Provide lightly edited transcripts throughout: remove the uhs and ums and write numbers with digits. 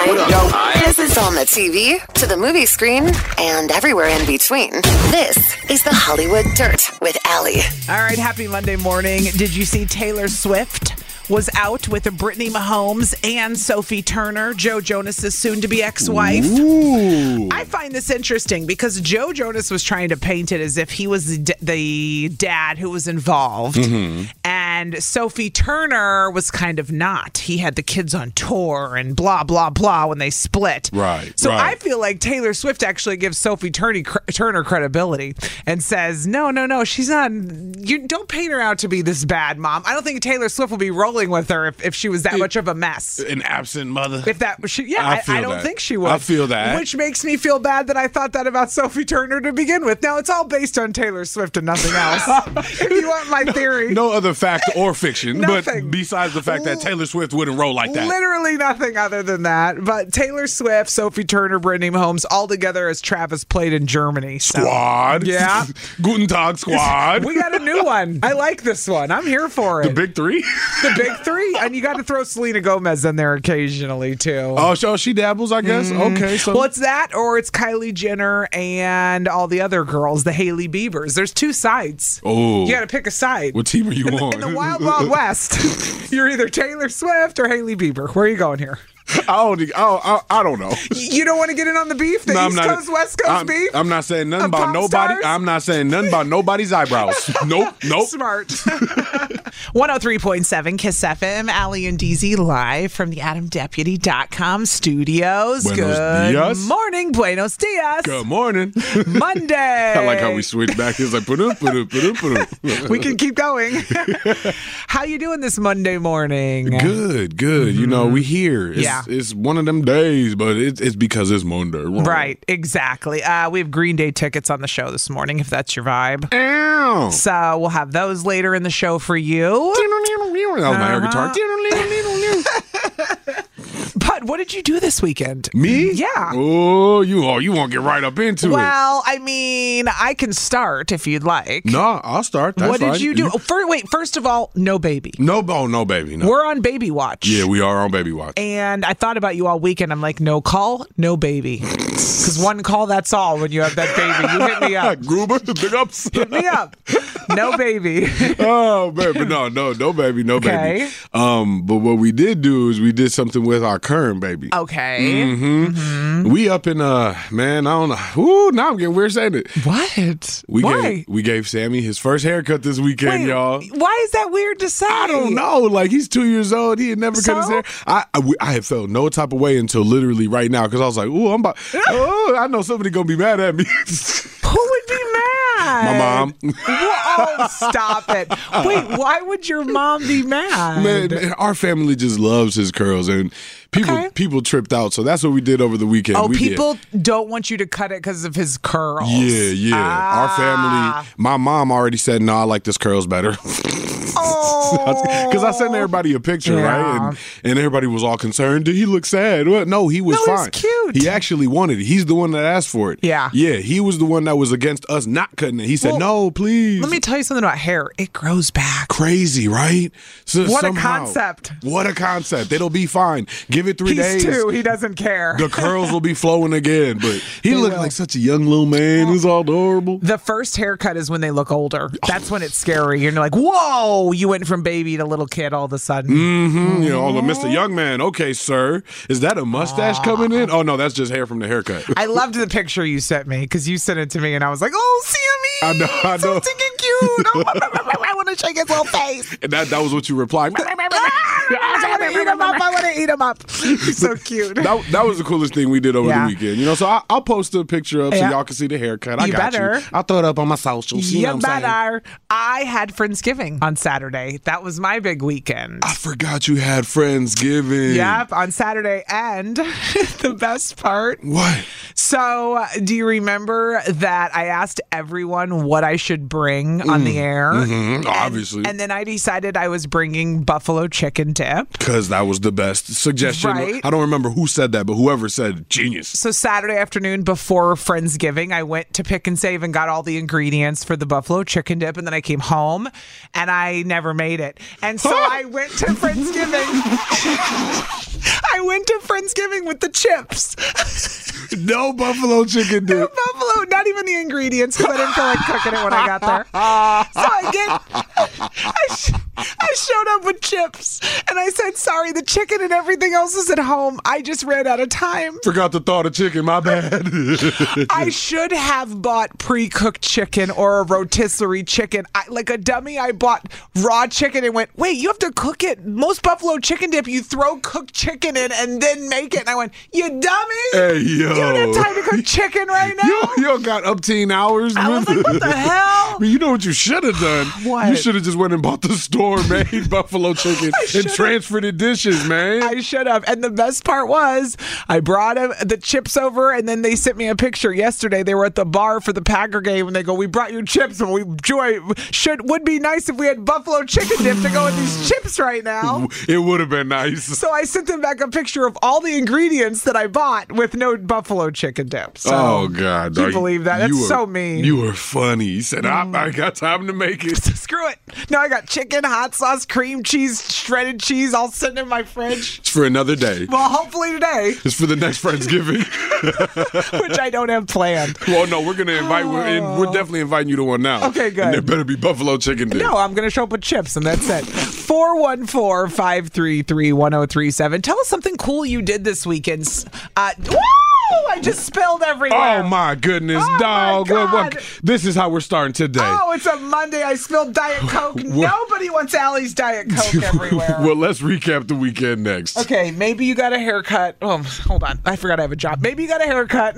Hi. This is on the TV, to the movie screen, and everywhere in between. This is the Hollywood Dirt with Allie. All right, happy Monday morning. Did you see Taylor Swift was out with Brittany Mahomes and Sophie Turner, Joe Jonas's soon-to-be ex-wife? Ooh. I find this interesting because Joe Jonas was trying to paint it as if he was the dad who was involved. Mm-hmm. And Sophie Turner was kind of not. He had the kids on tour and blah, blah, blah when they split. Right. So right. I feel like Taylor Swift actually gives Sophie Turner credibility and says, no, she's not. You don't paint her out to be this bad, Mom. I don't think Taylor Swift will be rolling with her if she was that much of a mess. An absent mother. If that, I don't think she would. I feel that. Which makes me feel bad that I thought that about Sophie Turner to begin with. Now, it's all based on Taylor Swift and nothing else. If you want my theory. No other fact or fiction, but Nothing. besides the fact that Taylor Swift wouldn't roll like that. Literally nothing other than that. But Taylor Swift, Sophie Turner, Brittany Mahomes, all together as Travis played in Germany. So, Squad. yeah. Guten Tag, squad. We got a new one. I like this one. I'm here for it. The big three? The big three. And you got to throw Selena Gomez in there occasionally, too. Oh, so she dabbles, I guess? Okay. So. Well, it's that or it's Kylie Jenner and all the other girls, the Hailey Biebers. There's two sides. Oh. You got to pick a side. What team are you on? In the Wild Wild West, you're either Taylor Swift or Hailey Bieber. Where are you going here? I don't know. You don't want to get in on the beef? The East Coast, West Coast beef? I'm not saying nothing Of about pop nobody. stars? I'm not saying nothing about nobody's eyebrows. Nope. Smart. 103.7 Kiss FM, Allie and DZ live from the AdamDeputy.com studios. Buenos Good dias. morning. Buenos dias. Good morning. Monday. I like how we switch back. It's like, put-up. We can keep going. How you doing this Monday morning? Good. You know, we here. It's one of them days, but it's because it's Monday. Right, exactly. We have Green Day tickets on the show this morning, if that's your vibe. Ow. So we'll have those later in the show for you. That was my air guitar. But what did you do this weekend? Me? Yeah. Oh, you won't get right up into it. Well, I mean, I can start if you'd like. No, I'll start. That's what did fine. you do? First of all, no baby. No baby. No. We're on baby watch. Yeah, we are on baby watch. And I thought about you all weekend. I'm like, no call, no baby. Because one call, that's all when you have that baby. You hit me up. Gruber, big ups. Hit me up. No baby. Oh, baby. No baby. Okay. But what we did do is we did something with our current baby. Okay. Mm-hmm. We up in, man, I don't know. Ooh, now I'm getting weird saying it. What? Why? We gave Sammy his first haircut this weekend, y'all. Why is that weird to say? I don't know. Like, he's 2 years old. He had never cut his hair. I had felt no type of way until literally right now because I was like, I know somebody going to be mad at me. Who would be mad? My mom. Oh, stop it. Wait, why would your mom be mad? Man, our family just loves his curls, and people tripped out. So that's what we did over the weekend. Oh, people don't want you to cut it because of his curls. Yeah. Our family, my mom already said, no, I like this curls better. Because I sent everybody a picture, right? And everybody was all concerned. Did he look sad? Well, no, he was fine. He's cute. He actually wanted it. He's the one that asked for it. Yeah. Yeah, he was the one that was against us not cutting it. He said, no, please. Let me tell you something about hair. It grows back. Crazy, right? So What a concept. What a concept. It'll be fine. Give it 3 days. He's 2. He doesn't care. The curls will be flowing again. But he looked like such a young little man. It was all adorable. The first haircut is when they look older. That's when it's scary. You're like, whoa, you went from baby to little kid all of a sudden. Mm-hmm. You know, Mr. Young Man. Okay, sir. Is that a mustache coming in? Oh, no, that's just hair from the haircut. I loved the picture you sent me because you sent it to me and I was like, oh, Sammy. I know. So stinking cute. I want to shake his little face. And that was what you replied. I want to eat him up. He's so cute. That was the coolest thing we did over the weekend. You know, so I'll post a picture up so y'all can see the haircut. I got you. I'll throw it up on my socials. You know what I'm saying? I had Friendsgiving on Saturday. That was my big weekend. I forgot you had Friendsgiving. Yep, on Saturday. And the best part. What? So, do you remember that I asked everyone what I should bring on the air? Mm-hmm. Obviously. And then I decided I was bringing buffalo chicken dip. Because that was the best suggestion. Right. I don't remember who said that, but whoever said genius. So Saturday afternoon before Friendsgiving, I went to Pick and Save and got all the ingredients for the buffalo chicken dip, and then I came home and I never made it. And so I went to Friendsgiving. I went to Friendsgiving with the chips. No buffalo chicken dip. No buffalo, not even the ingredients, because I didn't feel like cooking it when I got there. So I showed up with chips, and I said, sorry, the chicken and everything else is at home. I just ran out of time. Forgot to thaw the chicken, my bad. I should have bought pre-cooked chicken or a rotisserie chicken. Like a dummy, I bought raw chicken and went, wait, you have to cook it. Most buffalo chicken dip, you throw cooked chicken in and then make it. And I went, you dummy. Hey, yo. You don't have time to cook chicken right now. You don't got up 10 hours. I was like, what the hell? You know what you should have done? What? You should have just went and bought the store-made buffalo chicken and transferred the dishes, man. I should have. And the best part was I brought him the chips over, and then they sent me a picture yesterday. They were at the bar for the Packer game, and they go, we brought you chips, and would be nice if we had buffalo chicken dip to go with these chips right now. It would have been nice. So I sent them back a picture of all the ingredients that I bought with no buffalo chicken dip. So, oh, God. Do you believe that? That's so mean. You were funny. He said, I got time to make it. Screw it. Now I got chicken, hot sauce, cream cheese, shredded cheese all sitting in my fridge. It's for another day. Well, hopefully today. It's for the next Friendsgiving. Which I don't have planned. Well, no, we're going to invite, we're definitely inviting you to one now. Okay, good. And there better be buffalo chicken dip. No, I'm going to show up with chips, and that's it. 414-533-1037. Tell us something cool you did this weekend. Woo! I just spilled everywhere. Oh, my goodness, Oh, dog. my God. This is how we're starting today. Oh, it's a Monday. I spilled Diet Coke. Nobody wants Allie's Diet Coke everywhere. Well, let's recap the weekend next. Okay, maybe you got a haircut. Oh, hold on. I forgot I have a job. Maybe you got a haircut.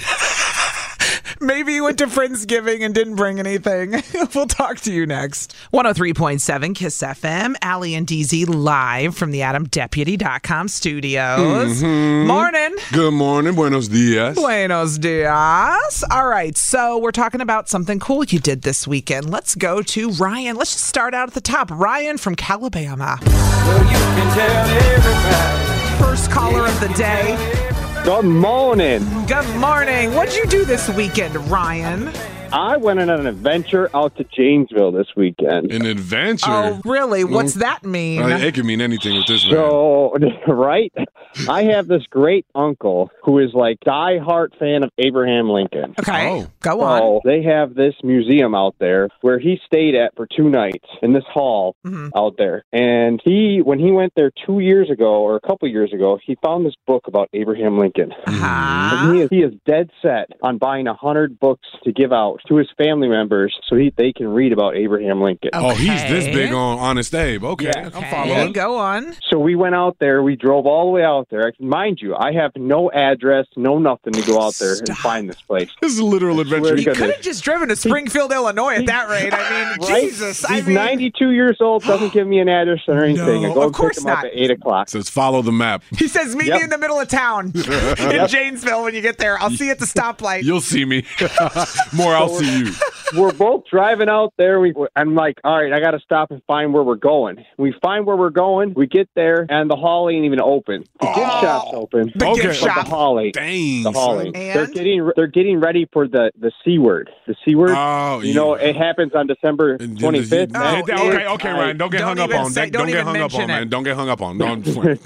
Maybe you went to Friendsgiving and didn't bring anything. We'll talk to you next. 103.7 KISS FM. Allie and DZ live from the AdamDeputy.com studios. Mm-hmm. Morning. Good morning. Buenos dias. Buenos dias. All right, so we're talking about something cool you did this weekend. Let's go to Ryan. Let's just start out at the top. Ryan from Calabama. Well, you can tell everybody. First caller of the day. Good morning. Good morning. What'd you do this weekend, Ryan? I went on an adventure out to Janesville this weekend. An adventure? Oh, really? What's that mean? It can mean anything with this man. So, right? I have this great uncle who is like diehard fan of Abraham Lincoln. Okay, Oh. go on. So they have this museum out there where he stayed at for 2 nights in this hall out there. And when he went there 2 years ago or a couple years ago, he found this book about Abraham Lincoln. Uh-huh. And he is dead set on buying 100 books to give out to his family members so they can read about Abraham Lincoln. Oh, he's this Okay. big on Honest Abe. Okay, Yeah. I'm Okay, following. go on. So we went out there. We drove all the way out there. Mind you, I have no address, no nothing to go out there and find this place. This is a literal adventure. Swear You to could have just driven to Springfield, Illinois at that rate. I mean, Right? Jesus. He's 92 years old, doesn't give me an address or anything. No. I go Of and course pick him up not. at 8 o'clock. Says follow the map. He says, meet me Yep. in the middle of town in Janesville when you get there. I'll see you at the stoplight. You'll see me. More, I'll see you. We're both driving out there. I'm like, all right, I got to stop and find where we're going. We find where we're going. We get there, and the hall ain't even open. The gift shop's open. The Okay. gift But shop. the hall ain't. Dang. The hall son. ain't. And? They're getting ready for the C word. The C word. Oh, You know, it happens on December And then 25th. Oh, okay, yeah. okay, Ryan. Don't get Don't hung up even on. say- Don't don't get even hung up mention on, it. man. Don't get hung up on. No, I'm just playing.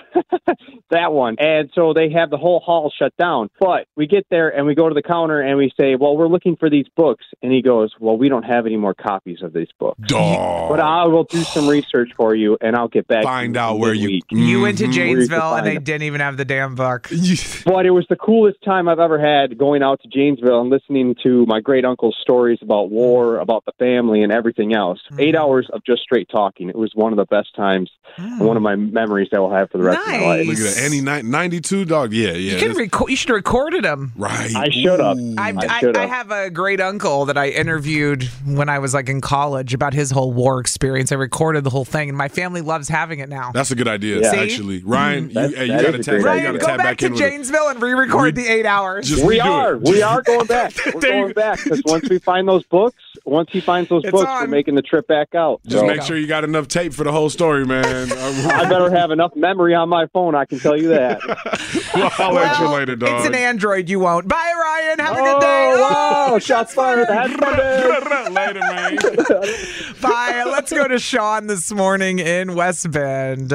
That one. And so they have the whole hall shut down. But we get there and we go to the counter and we say, well, we're looking for these books. And he goes, well, we don't have any more copies of these books. Dog. But I will do some research for you and I'll get back Find to you out in where you. midweek. You went to Mhm. Janesville and find they them. didn't even have the damn book. But it was the coolest time I've ever had going out to Janesville and listening to my great uncle's stories about war, about the family, and everything else. 8 hours of just straight talking. It was one of the best times and one of my memories that I will have for the rest of my life. Look at that. Annie 92, dog. Yeah. You should have recorded them. Right. I should have. Ooh. I I should've. have a great great uncle that I interviewed when I was like in college about his whole war experience. I recorded the whole thing, and my family loves having it now. That's a good idea, Yeah. actually. Ryan, you That got to is a great Ryan, idea. go tap back to in with it. Janesville and re-record the 8 hours. Just We redo are. it. We are going back. We're There you going back because once we find those books, once he finds those It's books, on. we're making the trip back out. Just So make sure you got enough tape for the whole story, man. I better have enough memory on my phone. I can tell you that. I'll let you later, It's dog. an Android. You won't. Bye, Ryan. Have a good day. Oh, shots fired. Happy Monday. Later, man. Bye. Let's go to Sean this morning in West Bend.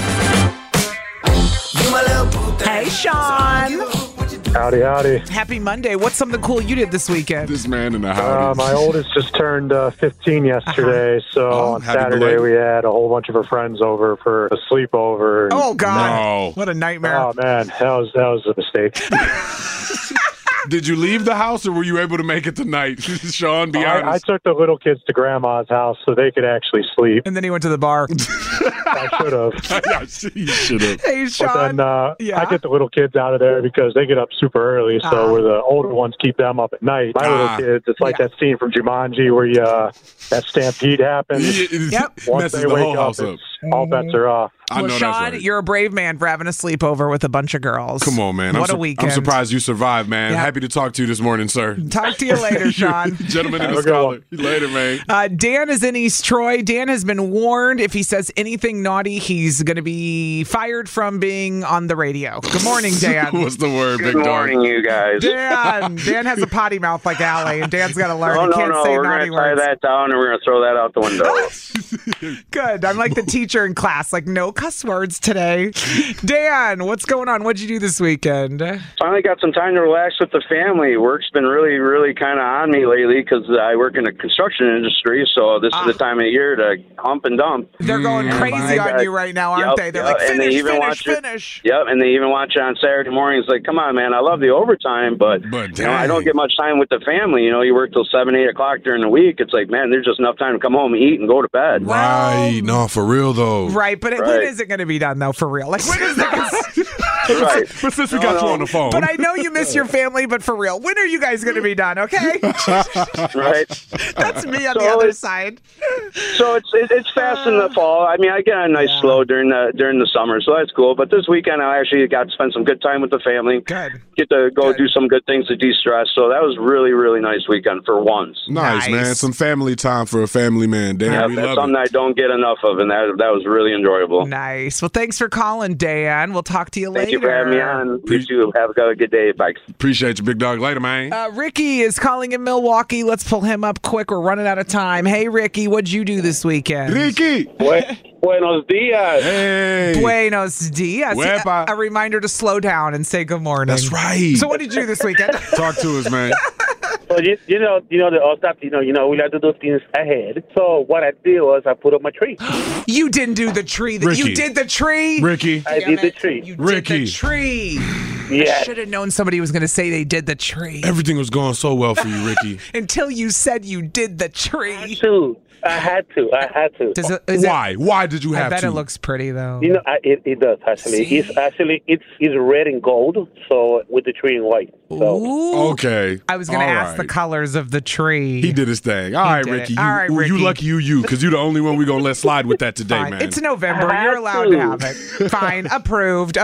Hey, Sean. Howdy, howdy. Happy Monday. What's something cool you did this weekend? This man in the house. My oldest just turned 15 yesterday, so Oh, on happy Saturday belated. we had a whole bunch of her friends over for a sleepover. Oh, God. No. What a nightmare. Oh man, that was a mistake. Did you leave the house or were you able to make it tonight? Sean, be I honest. took the little kids to Grandma's house so they could actually sleep. And then he went to the bar. I should have. Yeah, you should have. Hey, But Sean. then Yeah. I get the little kids out of there because they get up super early, so where the older ones keep them up at night. My little kids, it's like Yeah. that scene from Jumanji where that stampede happens. Yep. Once Messes they the wake whole up, house up. all bets are off. I know Well, that's Sean, right. you're a brave man for having a sleepover with a bunch of girls. Come on, man. What I'm a weekend. I'm surprised you survived, man. Yeah. Happy to talk to you this morning, sir. Talk to you later, Sean. Gentleman in Have the a good scholar. one. Later, man. Dan is in East Troy. Dan has been warned if he says anything naughty, he's going to be fired from being on the radio. Good morning, Dan. What's the word, big Good morning, you guys. Dan has a potty mouth like Allie, and Dan's got to learn. Oh, he no, can't no. say We're naughty going to tie words. that down and we're going to throw that out the window. Good. I'm like the teacher in class, like no cuss words today. Dan, what's going on? What'd you do this weekend? Finally got some time to relax with the family. Work's been really, really kind of on me lately because I work in the construction industry, so this is the time of year to hump and dump. They're going crazy on you right now, aren't Yep, they? They're yep, like, and they finish, even finish, watch it. finish. Yep, and they even watch it on Saturday mornings. Like, come on, man, I love the overtime, but you know, I don't dang. get much time with the family. You know, you work till 7, 8 o'clock during the week. It's like, man, there's just enough time to come home, eat, and go to bed. Right. No, for real, though. Right, but when Right. is it going to be done, though, for real? Like, when is it? Right. But since we got you on the phone. But I know you miss your family, but for real, when are you guys going to be done, okay? Right. That's me on So the other it's- side. So it's fast in the fall. I mean, I get a nice slow during the summer, so that's cool. But this weekend, I actually got to spend some good time with the family. Good. Get to go do some good things to de-stress. So that was really, really nice weekend for once. Nice, Nice. man. Some family time for a family man. Damn, Yeah, we that's love something it. I don't get enough of, and that was really enjoyable. Nice. Well, thanks for calling, Dan. We'll talk to you later. Thank you for having me on. You too. Have a good day. Bye. Appreciate you, big dog. Later, man. Ricky is calling in Milwaukee. Let's pull him up quick. We're running out of time. Hey, Ricky, what'd you do this weekend? Ricky. Buenos dias. Hey. Buenos dias. Wepa. A reminder to slow down and say good morning. That's right. So what did you do this weekend? Talk to us, man. So you know the all stuff. We like to do things ahead. So what I did was I put up my tree. You didn't do the tree. You Ricky. did the tree. Ricky. I did the tree. You Ricky. did the tree. Yeah. I should have known somebody was going to say they did the tree Everything was going so well for you, Ricky. until you said you did the tree. I had to. Does it, is it- Why? Why did you I have bet to? it looks pretty though. It does actually. See? It's red and gold. So with the tree in white. So Ooh. Okay. I was going to All ask the right. colors of the tree. He did his thing. All right, did Ricky. it. All right, You Ricky. lucky you, because you're the only one we're going to let slide with that today, Fine. man. It's November. I You're had allowed to. to have it. Fine. Approved.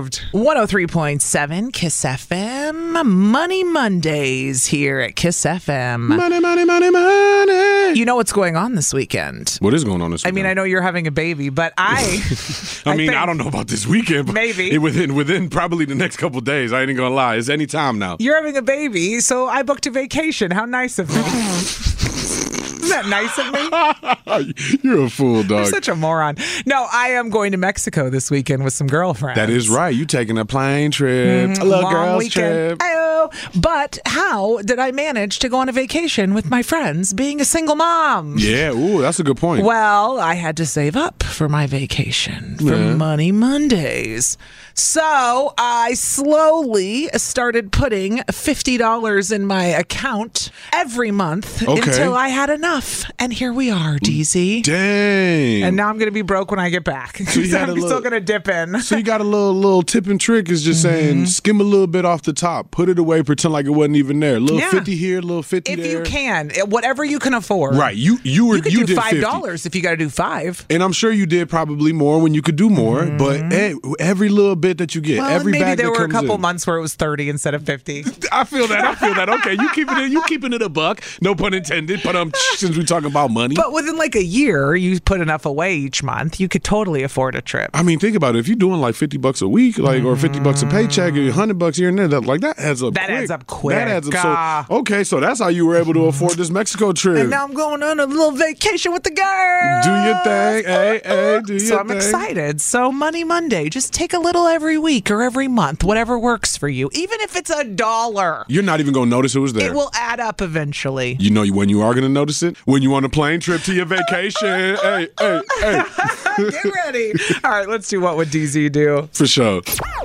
103.7 Kiss FM. Money Mondays here at Kiss FM. Money, money, money, money. You know what's going on this weekend? What is going on this I weekend? mean, I know you're having a baby, but I I think don't know about this weekend, but Maybe. within probably the next couple days. I ain't even gonna lie. It's any time now. You're having a baby, so I booked a vacation. How nice of me. Isn't that nice of me? You're a fool, You're dog. such a moron. No, I am going to Mexico this weekend with some girlfriends. That is right. You taking a plane trip, a little Long girl's weekend. trip. Oh, but how did I manage to go on a vacation with my friends being a single mom? Yeah, ooh, that's a good point. Well, I had to save up for my vacation for Money Mondays. So I slowly started putting $50 in my account every month until I had enough. And here we are, DZ. Dang. And now I'm going to be broke when I get back. So I'm still going to dip in. So you got a little tip and trick is just saying skim a little bit off the top, put it away, pretend like it wasn't even there. A little 50 here, a little 50 if there. If you can, whatever you can afford. Right. You could do did $5 50. if you got to do 5. And I'm sure you did probably more when you could do more, but every little bit that you get, Well, every maybe bag there that were a comes couple in. months where it was 30 instead of 50. I feel that. Okay, you keeping it a buck. No pun intended. But since we talking about money. But within like a year, you put enough away each month, you could totally afford a trip. I mean, think about it. If you're doing like $50 a week, like or $50 a paycheck, or $100 here and there, that adds up. That quick. adds up quick. That adds up. So, okay, so that's how you were able to afford this Mexico trip. And now I'm going on a little vacation with the girl. Do your thing. Hey, do your thing. So I'm excited. So Money Monday, just take a little every week or every month, whatever works for you. Even if it's $1. You're not even going to notice it was there. It will add up eventually. You know when you are going to notice it? When you on a plane trip to your vacation. hey. Get ready. All right, let's do What Would DZ Do? For sure.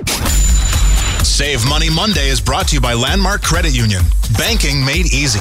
Save Money Monday is brought to you by Landmark Credit Union. Banking made easy.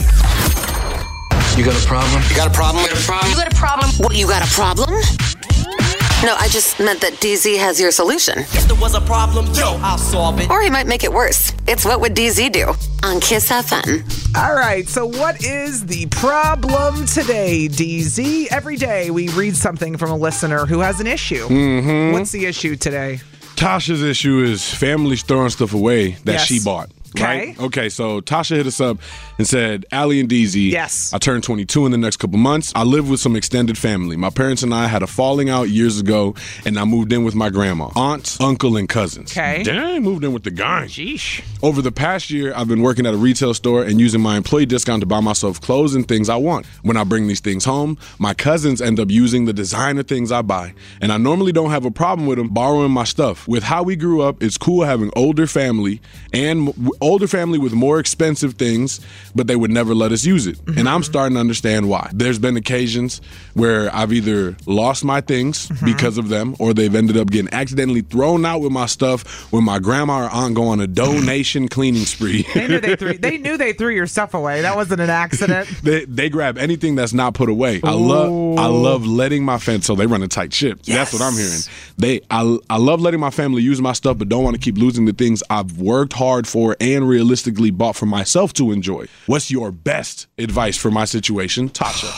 You got a problem? You got a problem? You got a problem? What, you got a problem? No, I just meant that DZ has your solution. If there was a problem, I'll solve it. Or he might make it worse. It's What Would DZ Do? On Kiss FM. All right, so what is the problem today, DZ? Every day we read something from a listener who has an issue. What's the issue today? Tasha's issue is families throwing stuff away that she bought. Right? Okay. Okay, so Tasha hit us up and said, Allie and DZ, yes, I turned 22 in the next couple months. I live with some extended family. My parents and I had a falling out years ago, and I moved in with my grandma, aunts, uncle, and cousins. Okay. Dang, moved in with the gang. Sheesh. Over the past year, I've been working at a retail store and using my employee discount to buy myself clothes and things I want. When I bring these things home, my cousins end up using the designer things I buy, and I normally don't have a problem with them borrowing my stuff. With how we grew up, it's cool having older family with more expensive things, but they would never let us use it. And I'm starting to understand why. There's been occasions where I've either lost my things because of them, or they've ended up getting accidentally thrown out with my stuff when my grandma or aunt go on a donation cleaning spree. They knew they threw your stuff away. That wasn't an accident. They grab anything that's not put away. I love letting my family, so they run a tight ship. Yes. That's what I'm hearing. I love letting my family use my stuff, but don't want to keep losing the things I've worked hard for and realistically bought for myself to enjoy. What's your best advice for my situation, Tasha?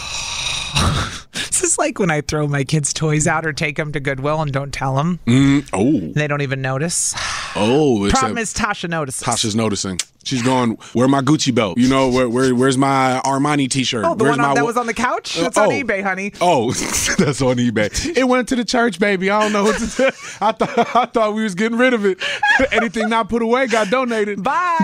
This is like when I throw my kids' toys out or take them to Goodwill and don't tell them. They don't even notice. Problem is Tasha notices. Tasha's noticing. She's going, where my Gucci belt? You know, where's my Armani t-shirt? Oh, the one that was on the couch? It's on eBay, honey. Oh, that's on eBay. It went to the church, baby. I don't know what to do. I thought we was getting rid of it. Anything not put away got donated. Bye.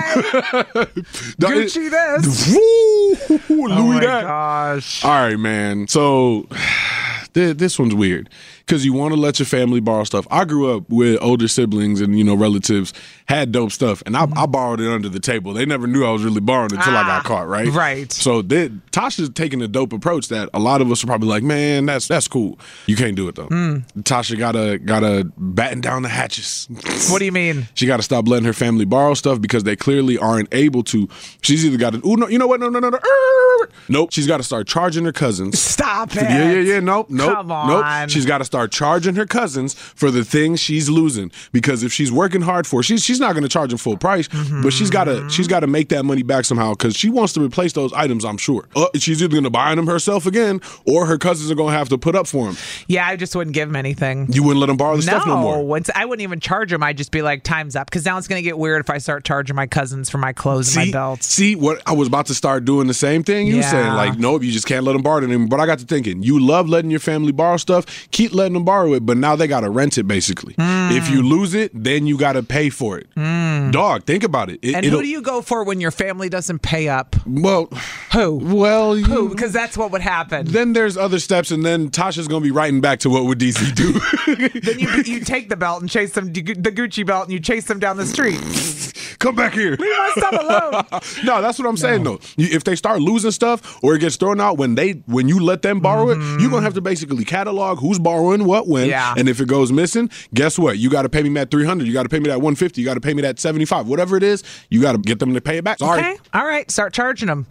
Gucci this. Louis oh my that. Gosh. All right, man. So this one's weird because you want to let your family borrow stuff. I grew up with older siblings and, relatives had dope stuff, and I borrowed it under the table. They never knew I was really borrowing until I got caught, right? Right. So Tasha's taking a dope approach that a lot of us are probably like, man, that's cool. You can't do it, though. Tasha gotta batten down the hatches. What do you mean? She got to stop letting her family borrow stuff because they clearly aren't able to. She's either got to, no. Nope. She's got to start charging her cousins. Stop it. Yeah. Nope. Come on. Nope. She's got to start charging her cousins for the things she's losing because if she's working hard for it, she's not going to charge them full price, but she's got to make that money back somehow because she wants to replace those items, I'm sure. She's either going to buy them herself again or her cousins are going to have to put up for them. Yeah, I just wouldn't give them anything. You wouldn't let them borrow the stuff no more? I wouldn't even charge them. I'd just be like, time's up, because now it's going to get weird if I start charging my cousins for my clothes and my belts. See, what I was about to start doing the same thing you saying, like, nope, you just can't let them borrow it anymore. But I got to thinking, you love letting your family borrow stuff, keep letting them borrow it, but now they got to rent it, basically. If you lose it, then you got to pay for it. Dog, think about it. And who do you go for when your family doesn't pay up? Well, who? Well, who? Because that's what would happen. Then there's other steps, and then Tasha's going to be writing back to what would DC do. Then you take the belt and chase them, the Gucci belt, and you chase them down the street. come back here. Leave my stuff alone. No, that's what I'm saying, though. If they start losing stuff or it gets thrown out when you let them borrow it, you're going to have to basically catalog who's borrowing what when. Yeah. And if it goes missing, guess what? You got to pay me that $300. You got to pay me that $150. You got to pay me that $75. Whatever it is, you got to get them to pay it back. Sorry. Okay. All right. Start charging them.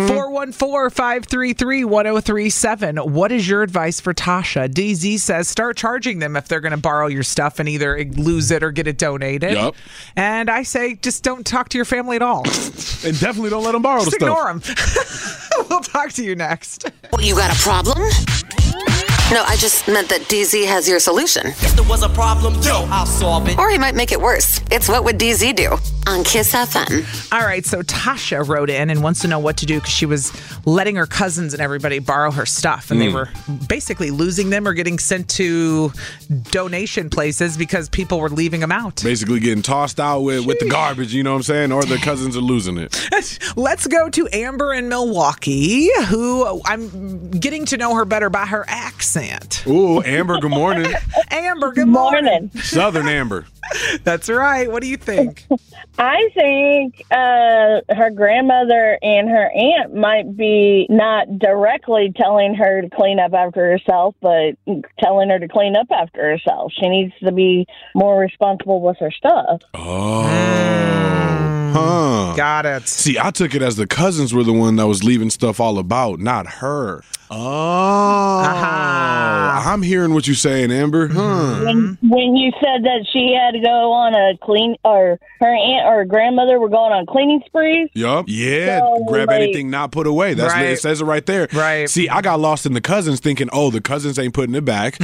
414-533-1037. What is your advice for Tasha? DZ says start charging them if they're going to borrow your stuff and either lose it or get it donated. Yep. And I say just don't talk to your family at all. And definitely don't let them borrow the Just stuff. ignore them. We'll talk to you next. You got a problem? No, I just meant that DZ has your solution. If there was a problem, yo, I'll solve it. Or he might make it worse. It's What Would DZ Do? On Kiss FM. All right, so Tasha wrote in and wants to know what to do because she was letting her cousins and everybody borrow her stuff, and they were basically losing them or getting sent to donation places because people were leaving them out. Basically getting tossed out with the garbage, you know what I'm saying? Or their cousins are losing it. Let's go to Amber in Milwaukee, who I'm getting to know her better by her accent. Ooh, Amber, good morning. Amber, good morning. Southern Amber. That's right. What do you think? I think her grandmother and her aunt might be not directly telling her to clean up after herself, but telling her to clean up after herself. She needs to be more responsible with her stuff. Huh. Got it. See, I took it as the cousins were the one that was leaving stuff all about, not her. Oh. I'm hearing what you're saying, Amber. When you said that she had to go on a or her aunt or grandmother were going on cleaning sprees. Yup. Yeah. So, grab anything not put away. That's Right. it says it right there. Right. See, I got lost in the cousins thinking, oh, the cousins ain't putting it back.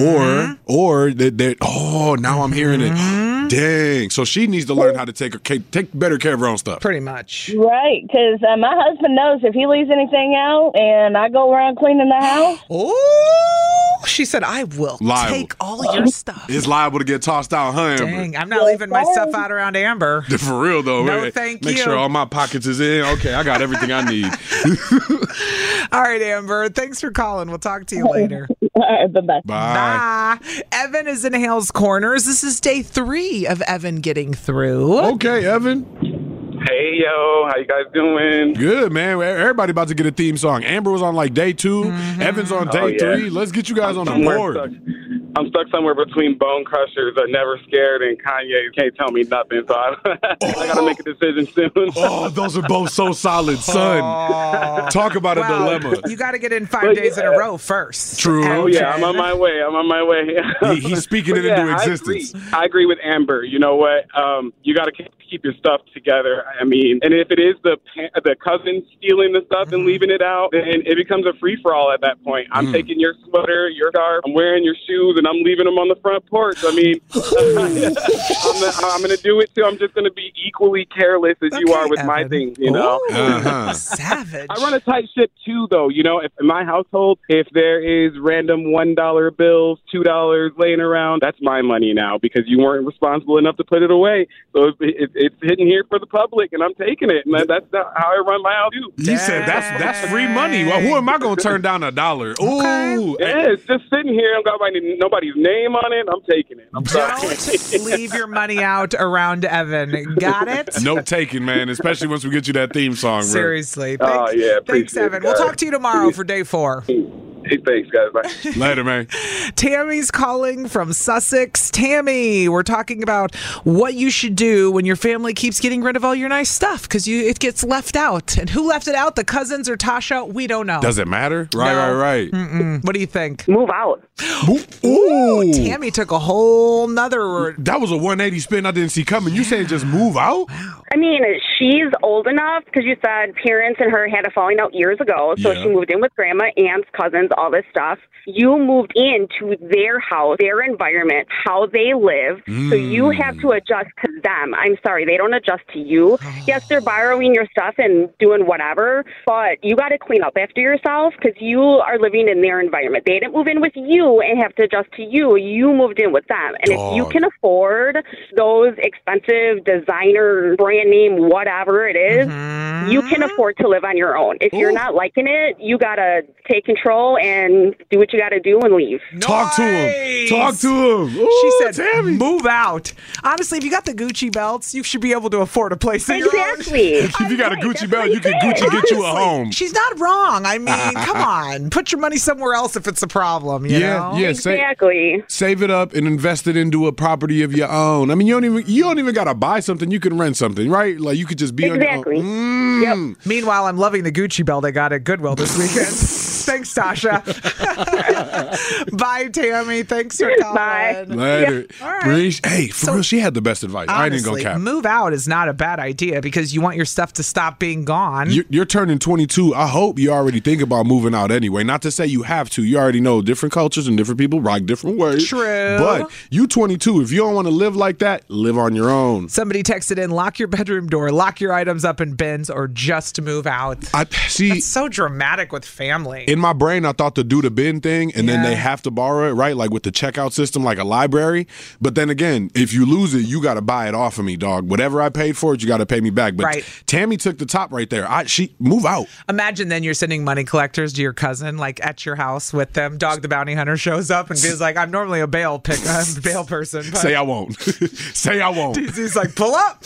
Or they're now I'm hearing it. Dang. So she needs to learn how to take better care of her own stuff. Pretty much. Right, because my husband knows if he leaves anything out and I go around cleaning the house. Oh, she said, I will Liable. take all your stuff. It's liable to get tossed out, huh, Amber? Dang, I'm not leaving my stuff out around Amber. For real, though. No, man. thank Make you. sure all my pockets is in. Okay, I got everything I need. All right, Amber. Thanks for calling. We'll talk to you later. All right, bye-bye. Bye. Bye. Evan is in Hales Corners. This is day 3 of Evan getting through. Okay, Evan. Hey, yo, how you guys doing? Good, man. Everybody about to get a theme song. Amber was on like day 2. Evan's on day 3. Let's get you guys on the board. I'm stuck somewhere between Bone Crushers or Never Scared and Kanye Can't Tell Me Nothing, so I got to make a decision soon. Oh, those are both so solid, son. Talk about a dilemma. You got to get in 5 days in a row first. True. Oh, yeah, I'm on my way. He's speaking it into existence. I agree with Amber. You know what? You got to keep your stuff together. I mean, and if it is the cousin stealing the stuff and leaving it out, then it becomes a free-for-all at that point. I'm taking your sweater, your scarf, I'm wearing your shoes, and I'm leaving them on the front porch. I mean, I'm going to do it too. I'm just going to be equally careless as you are with Evan. my things, you know? Savage. I run a tight ship too, though. You know, if in my household, if there is random $1 bills, $2 laying around, that's my money now because you weren't responsible enough to put it away. So it's hitting here for the public, and I'm taking it. And that's not how I run my house too. You said that's free money. Well, who am I going to turn down $1? Ooh. Yeah, it's just sitting here. I've got nobody's name on it. I'm taking it. I'm sorry. Don't leave your money out around Evan. Got it? No taking, man, especially once we get you that theme song, bro. Seriously. Oh, yeah. Thanks, Evan. We'll talk to you tomorrow for day 4. Hey, thanks, guys. Bye. Later, man. Tammy's calling from Sussex. Tammy, we're talking about what you should do when your family keeps getting rid of all your nice stuff because it gets left out. And who left it out? The cousins or Tasha? We don't know. Does it matter? Right. What do you think? Move out. Ooh. Tammy took a whole nother... That was a 180 spin I didn't see coming. You saying just move out? I mean, she's old enough because you said parents and her had a falling out years ago. So she moved in with grandma, aunts, cousins, all this stuff. You moved into their house, their environment, how they live. So you have to adjust to them. I'm sorry, they don't adjust to you. Yes, they're borrowing your stuff and doing whatever, but you got to clean up after yourself because you are living in their environment. They didn't move in with you and have to adjust to you. You moved in with them. And if you can afford those expensive designer, brand name, whatever it is, you can afford to live on your own. If you're not liking it, you got to take control and do what you got to do and leave. Talk to him. Talk to him. Ooh, She said, Tammy. move out. Honestly, if you got the Gucci belts, you should be able to afford a place of your own. Exactly. If you got a Gucci belt, you can Gucci get you a home. She's not wrong. I mean, come on. Put your money somewhere else if it's a problem, you know? Yeah. Exactly. Save it up and invest it into a property of your own. I mean, you don't even gotta buy something. You can rent something, right? Like you could just be Exactly. on your own. Yep. Meanwhile, I'm loving the Gucci belt I got at Goodwill this weekend. Thanks, Tasha. Bye, Tammy. Thanks for calling. Bye. Later. Yeah. All right. Hey, for real, she had the best advice. I ain't even Honestly, gonna cap. move out is not a bad idea because you want your stuff to stop being gone. You're turning 22. I hope you already think about moving out anyway. Not to say you have to. You already know different cultures and different people rock different ways. True. But you 22. If you don't want to live like that, live on your own. Somebody texted in, lock your bedroom door, lock your items up in bins, or just move out. That's so dramatic with family. In my brain, I thought to do the bin thing, and then they have to borrow it, right? Like with the checkout system, like a library. But then again, if you lose it, you got to buy it off of me, dog. Whatever I paid for it, you got to pay me back. But Right. Tammy took the top right there. She move out. Imagine then you're sending money collectors to your cousin, like at your house with them. Dog the Bounty Hunter shows up and feels like, I'm normally a bail person. But Say I won't. Say I won't. He's like, pull up.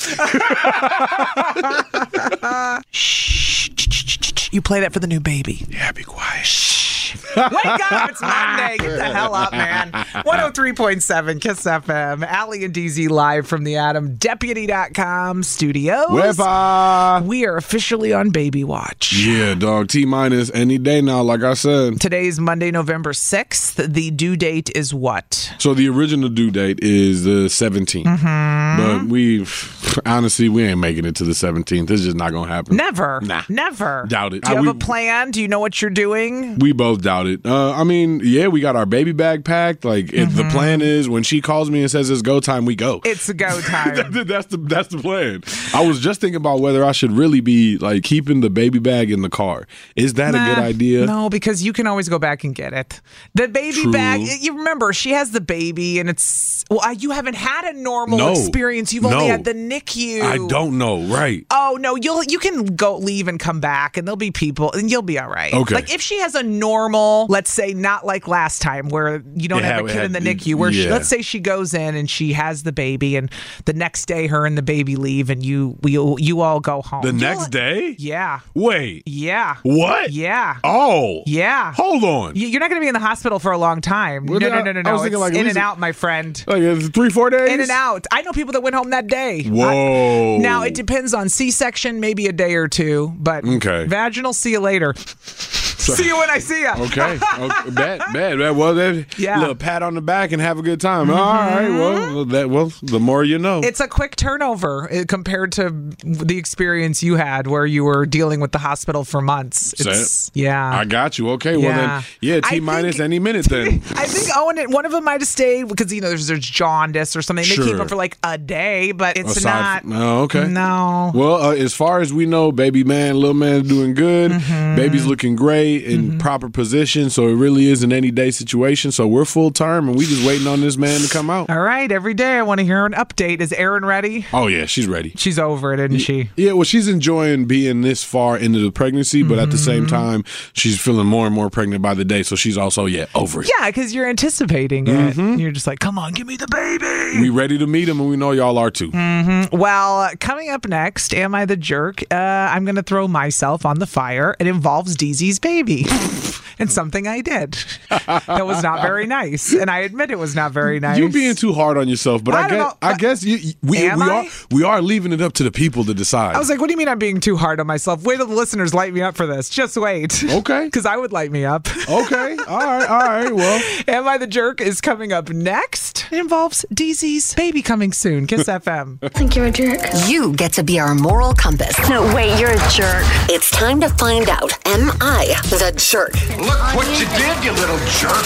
Shh. You play that for the new baby. Yeah, be quiet. Wake up, it's Monday. Get the hell up, man. 103.7 Kiss FM. Allie and DZ live from the AdamDeputy.com studios. Wepa. We are officially on baby watch. Yeah, dog. T-minus any day now, like I said. Today's Monday, November 6th. The due date is what? So the original due date is the 17th. Mm-hmm. But honestly, we ain't making it to the 17th. It's just not going to happen. Never. Nah. Never. Doubt it. Do you have a plan? Do you know what you're doing? We both doubt it. I mean, yeah, we got our baby bag packed. Like, if the plan is when she calls me and says it's go time, we go. It's a go time. That's the plan. I was just thinking about whether I should really be like keeping the baby bag in the car. Is that a good idea? No, because you can always go back and get it. The baby True. bag, you remember, she has the baby and you haven't had a normal experience. You've only had the NICU. I don't know, right. Oh, no, you can go leave and come back and there'll be people and you'll be all right. Okay. Like if she has a normal, let's say not like last time where you don't have a kid in the NICU, where let's say she goes in and she has the baby and the next day her and the baby leave and you all go home. The next day? Yeah. Wait. Yeah. What? Yeah. Oh. Yeah. Hold on. You're not going to be in the hospital for a long time. Well, No. I was thinking It's like at in least and out, my friend. Like 3-4 days? In and out. I know people that went home that day. Whoa. Now, it depends on C-section, maybe a day or two, but vaginal, see you later. See you when I see you. Okay. Bad. Well, little pat on the back and have a good time. All right. Well, the more you know. It's a quick turnover compared to the experience you had where you were dealing with the hospital for months. I got you. Okay. Well, then, T-minus any minute then. I think Owen, one of them might have stayed because, there's jaundice or something. They keep them for like a day, but it's not. Oh, okay. No. Well, as far as we know, baby man, little man's doing good. Baby's looking great in proper position. So it really is an any day situation. So we're full term and we just waiting on this man to come out. All right. Every day I want to hear an update. Is Erin ready? Oh, yeah. She's ready. She's over it, isn't she? Yeah. Well, she's enjoying being this far into the pregnancy, but at the same time, she's feeling more and more pregnant by the day. So she's also, over it. Yeah, because you're anticipating it. You're just like, come on, give me the baby. We ready to meet him, and we know y'all are too. Well, coming up next, Am I the Jerk? I'm going to throw myself on the fire. It involves DZ's baby. And something I did that was not very nice. And I admit it was not very nice. You're being too hard on yourself, but I guess we are leaving it up to the people to decide. I was like, what do you mean I'm being too hard on myself? Wait till the listeners light me up for this. Just wait. Okay. Because I would light me up. Okay. All right. Well, Am I the Jerk is coming up next. It involves DZ's baby coming soon. Kiss FM. I think you're a jerk. You get to be our moral compass. No, wait, you're a jerk. It's time to find out, am I the jerk? Look what you did, you little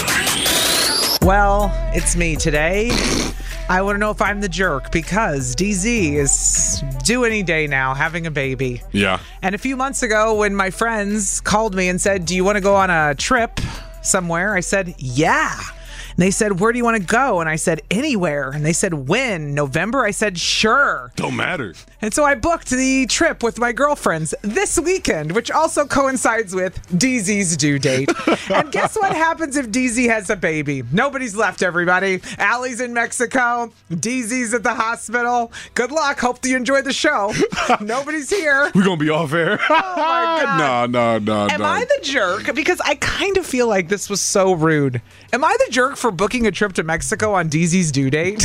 jerk. Well, it's me today. I want to know if I'm the jerk because DZ is due any day now, having a baby. Yeah. And a few months ago when my friends called me and said, do you want to go on a trip somewhere? I said, yeah. And they said, where do you want to go? And I said, anywhere. And they said, when? November? I said, sure. Don't matter. And so I booked the trip with my girlfriends this weekend, which also coincides with DZ's due date. And guess what happens if DZ has a baby? Nobody's left, everybody. Allie's in Mexico. DZ's at the hospital. Good luck. Hope you enjoy the show. Nobody's here. We're going to be off air. Oh, my God. No. Am I the jerk? Because I kind of feel like this was so rude. Am I the jerk for booking a trip to Mexico on DZ's due date?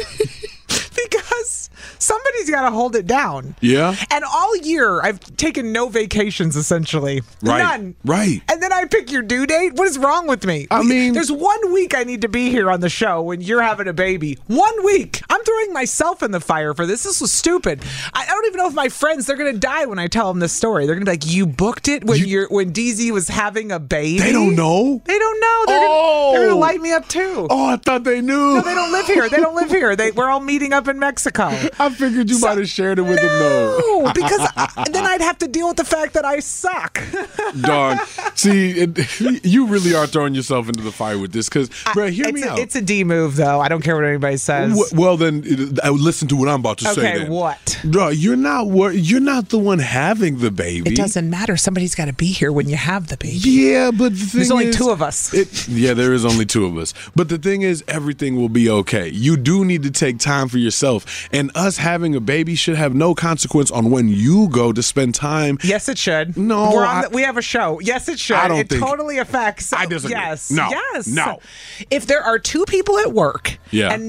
Because somebody's got to hold it down. Yeah. And all year, I've taken no vacations, essentially. Right. None. Right. And then I pick your due date? What is wrong with me? I mean, there's 1 week I need to be here on the show when you're having a baby. 1 week. I'm throwing myself in the fire for this. This was stupid. I don't even know if my friends, they're going to die when I tell them this story. They're going to be like, you booked it when when DZ was having a baby? They don't know. They don't know. They're going to light me up too. Oh, I thought they knew. No, they don't live here. They don't live here. We're all meeting up in Mexico. I figured you might have shared it with them, though. No, because then I'd have to deal with the fact that I suck. Dog. See, you really are throwing yourself into the fire with this because, bro, hear me out. It's a D move, though. I don't care what anybody says. Well, then, listen to what I'm about to say. Okay, what? Dog, you're not the one having the baby. It doesn't matter. Somebody's got to be here when you have the baby. Yeah, but the thing there's only two of us. There is only two of us. But the thing is, everything will be okay. You do need to take time for yourself. And us having a baby should have no consequence on when you go to spend time. Yes, it should. No. We have a show. Yes, it should. It totally affects. I disagree. Yes. No. Yes. No. If there are two people at work and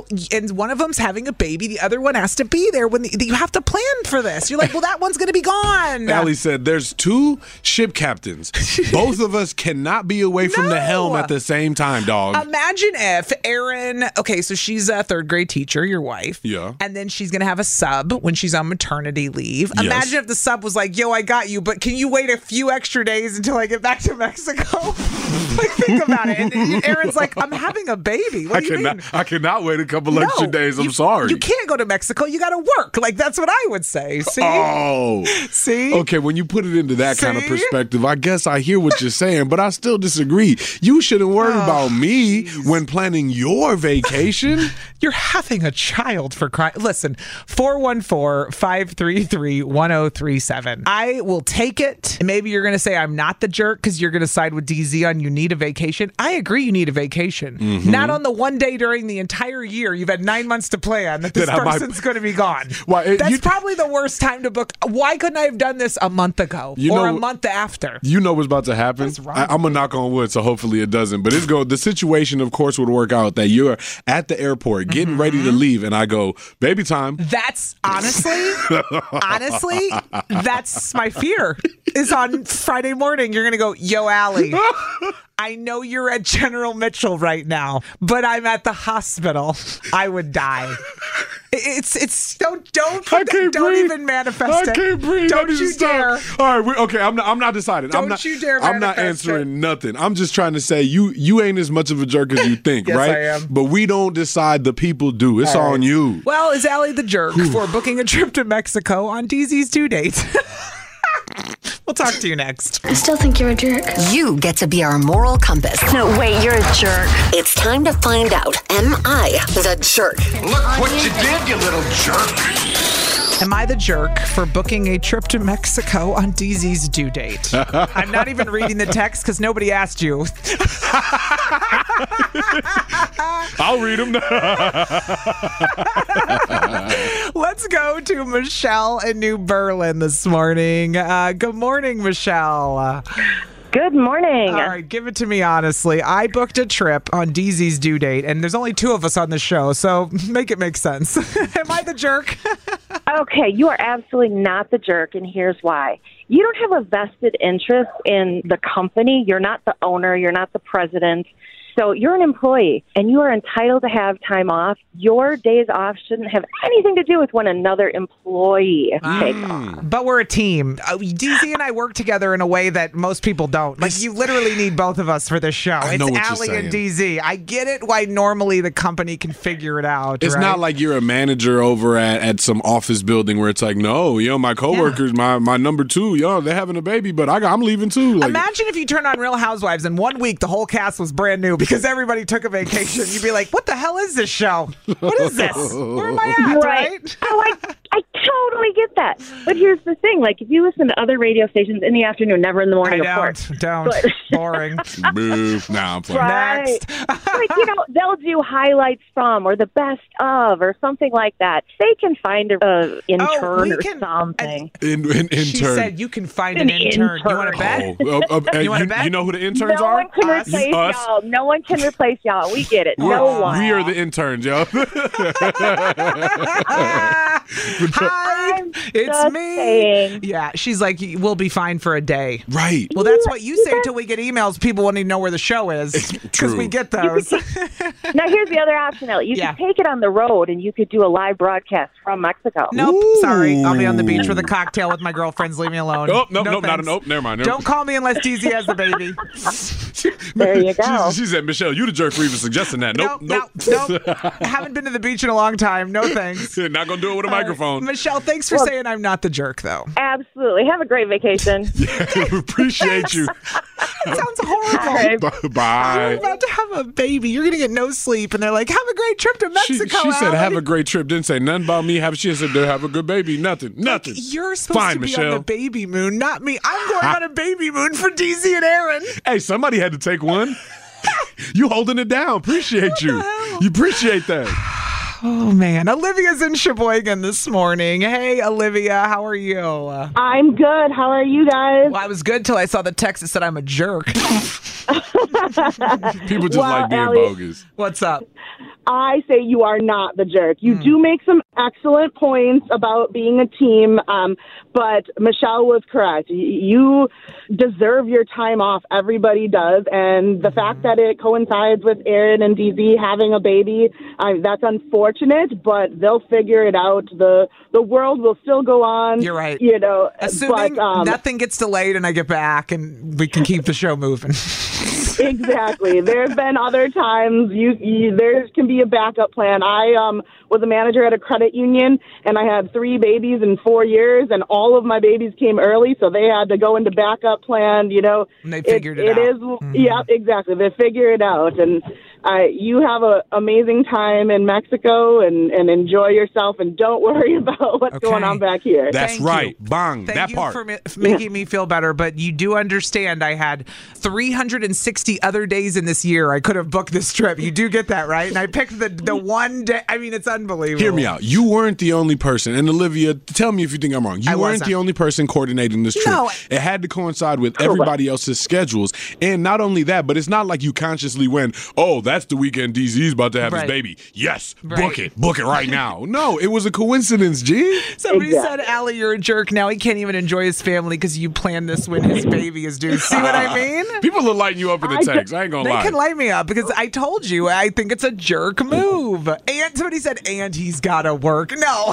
one of them's having a baby, the other one has to be there when you have to plan for this. You're like, well, that one's going to be gone. Allie said, there's two ship captains. Both of us cannot be away from the helm at the same time, dog. Imagine if Erin, okay, so she's a third grade teacher, your wife. Yeah. And then she's going to have a sub when she's on maternity leave. Yes. Imagine if the sub was like, yo, I got you, but can you wait a few extra days until I get back to Mexico? Like, think about it. And Erin's like, I'm having a baby. What do you mean? I cannot wait a couple extra days. I'm sorry. You can't go to Mexico. You got to work. Like, that's what I would say. See? Oh. See? Okay, when you put it into that kind of perspective, I guess I hear what you're saying, but I still disagree. You shouldn't worry about me when planning your vacation. You're having a child, for crying. Listen, 414-533-1037. I will take it. And maybe you're going to say I'm not the jerk because you're going to side with DZ on you need a vacation. I agree you need a vacation. Mm-hmm. Not on the one day during the entire year. You've had 9 months to plan that this person's going to be gone. That's probably the worst time to book. Why couldn't I have done this a month ago or a month after? You know what's about to happen? I'm going to knock on wood, so hopefully it doesn't. But the situation, of course, would work out that you're at the airport getting ready to leave, and I go, baby time. That's honestly, that's my fear. Is on Friday morning, you're going to go, yo, Allie, I know you're at General Mitchell right now, but I'm at the hospital. I would die. Don't even manifest it. I can't breathe. Don't you dare. All right, okay. I'm not deciding. You dare. I'm not answering nothing. I'm just trying to say you ain't as much of a jerk as you think, yes, right? I am. But we don't decide. The people do. It's on you. Well, is Allie the jerk for booking a trip to Mexico on DZ's due date? We'll talk to you next. I still think you're a jerk. You get to be our moral compass. No, wait, you're a jerk. It's time to find out, am I the jerk? Look what you did, you little jerk. Am I the jerk for booking a trip to Mexico on DZ's due date? I'm not even reading the text because nobody asked you. I'll read them. Let's go to Michelle in New Berlin this morning. Good morning, Michelle. Good morning. All right, give it to me honestly. I booked a trip on DZ's due date, and there's only two of us on the show, so make it make sense. Am I the jerk? Okay, you are absolutely not the jerk, and here's why. You don't have a vested interest in the company. You're not the owner. You're not the president. So you're an employee, and you are entitled to have time off. Your days off shouldn't have anything to do with when another employee takes off. But we're a team. DZ and I work together in a way that most people don't. Like, you literally need both of us for this show. I know it's what Allie you're and saying. DZ. I get it why normally the company can figure it out. It's right? not like you're a manager over at some office building where it's like, no, my coworkers, my number two, they're having a baby, but I'm leaving too. Like, imagine if you turn on Real Housewives and 1 week the whole cast was brand new because everybody took a vacation. You'd be like, what the hell is this show? What is this? Where am I at, right? Oh, I totally get that. But here's the thing. Like, if you listen to other radio stations in the afternoon, never in the morning, of course. Don't. Boring. Boo. Nah, I'm playing. Right. Next. Like, they'll do highlights from or the best of or something like that. They can find an intern or something. Intern. She said you can find an intern. You want to bet? You want to bet? You know who the interns no are? One can replace y'all. No one can replace y'all. We get it. No one. We are the interns, yo. Hi, it's me. Saying. Yeah, she's like, we'll be fine for a day. Right. Well, that's what you say until we get emails. People wanting to know where the show is because we get those. Now, here's the other option, Ellie. You could take it on the road and you could do a live broadcast from Mexico. Nope. Sorry. I'll be on the beach with a cocktail with my girlfriends. Leave me alone. Oh, nope. Never mind. Don't call me unless DZ has the baby. There you go. She said, Michelle, you the jerk for even suggesting that. Nope. Haven't been to the beach in a long time. No thanks. Not going to do it with a microphone. Michelle, thanks for saying I'm not the jerk, though. Absolutely. Have a great vacation. Appreciate you. That sounds horrible. Right. Bye. You're about to have a baby. You're going to get no sleep. And they're like, have a great trip to Mexico. She said, have a great trip. Didn't say nothing about me. She said, have a good baby. Nothing. You're supposed to be on the baby moon, not me. I'm going on a baby moon for DZ and Aaron. Hey, somebody had to take one. You holding it down. Appreciate you. You appreciate that. Oh, man. Olivia's in Sheboygan this morning. Hey, Olivia. How are you? I'm good. How are you guys? Well, I was good till I saw the text that said I'm a jerk. People just like being bogus. What's up? I say you are not the jerk. You do make some excellent points about being a team, but Michelle was correct. You deserve your time off. Everybody does. And the fact that it coincides with Aaron and DZ having a baby, that's unfortunate, but they'll figure it out. The world will still go on. You're right. Assuming nothing gets delayed and I get back and we can keep the show moving. Exactly. There have been other times there can be a backup plan. I was a manager at a credit union, and I had 3 babies in 4 years, and all of my babies came early, so they had to go into backup plan. And they figured it out. Yeah, exactly. They figure it out, and you have an amazing time in Mexico, and enjoy yourself, and don't worry about what's going on back here. That's right. Bang. Thank that you part. for making me feel better, but you do understand I had 360 other days in this year I could have booked this trip. You do get that, right? And I picked the one day. I mean, it's unbelievable. Hear me out. You weren't the only person. And Olivia, tell me if you think I'm wrong. You weren't the only person coordinating this trip. No. It had to coincide with everybody else's schedules. And not only that, but it's not like you consciously went, oh, that's the weekend DZ's about to have his baby. Yes, book it. Book it right now. No, it was a coincidence, G. Somebody said, Allie, you're a jerk. Now he can't even enjoy his family because you planned this when his baby is due. See what I mean? People are lighting you up in the text. I ain't gonna lie. They can light me up because I told you I think it's a jerk move. And somebody said, and he's got to work. No.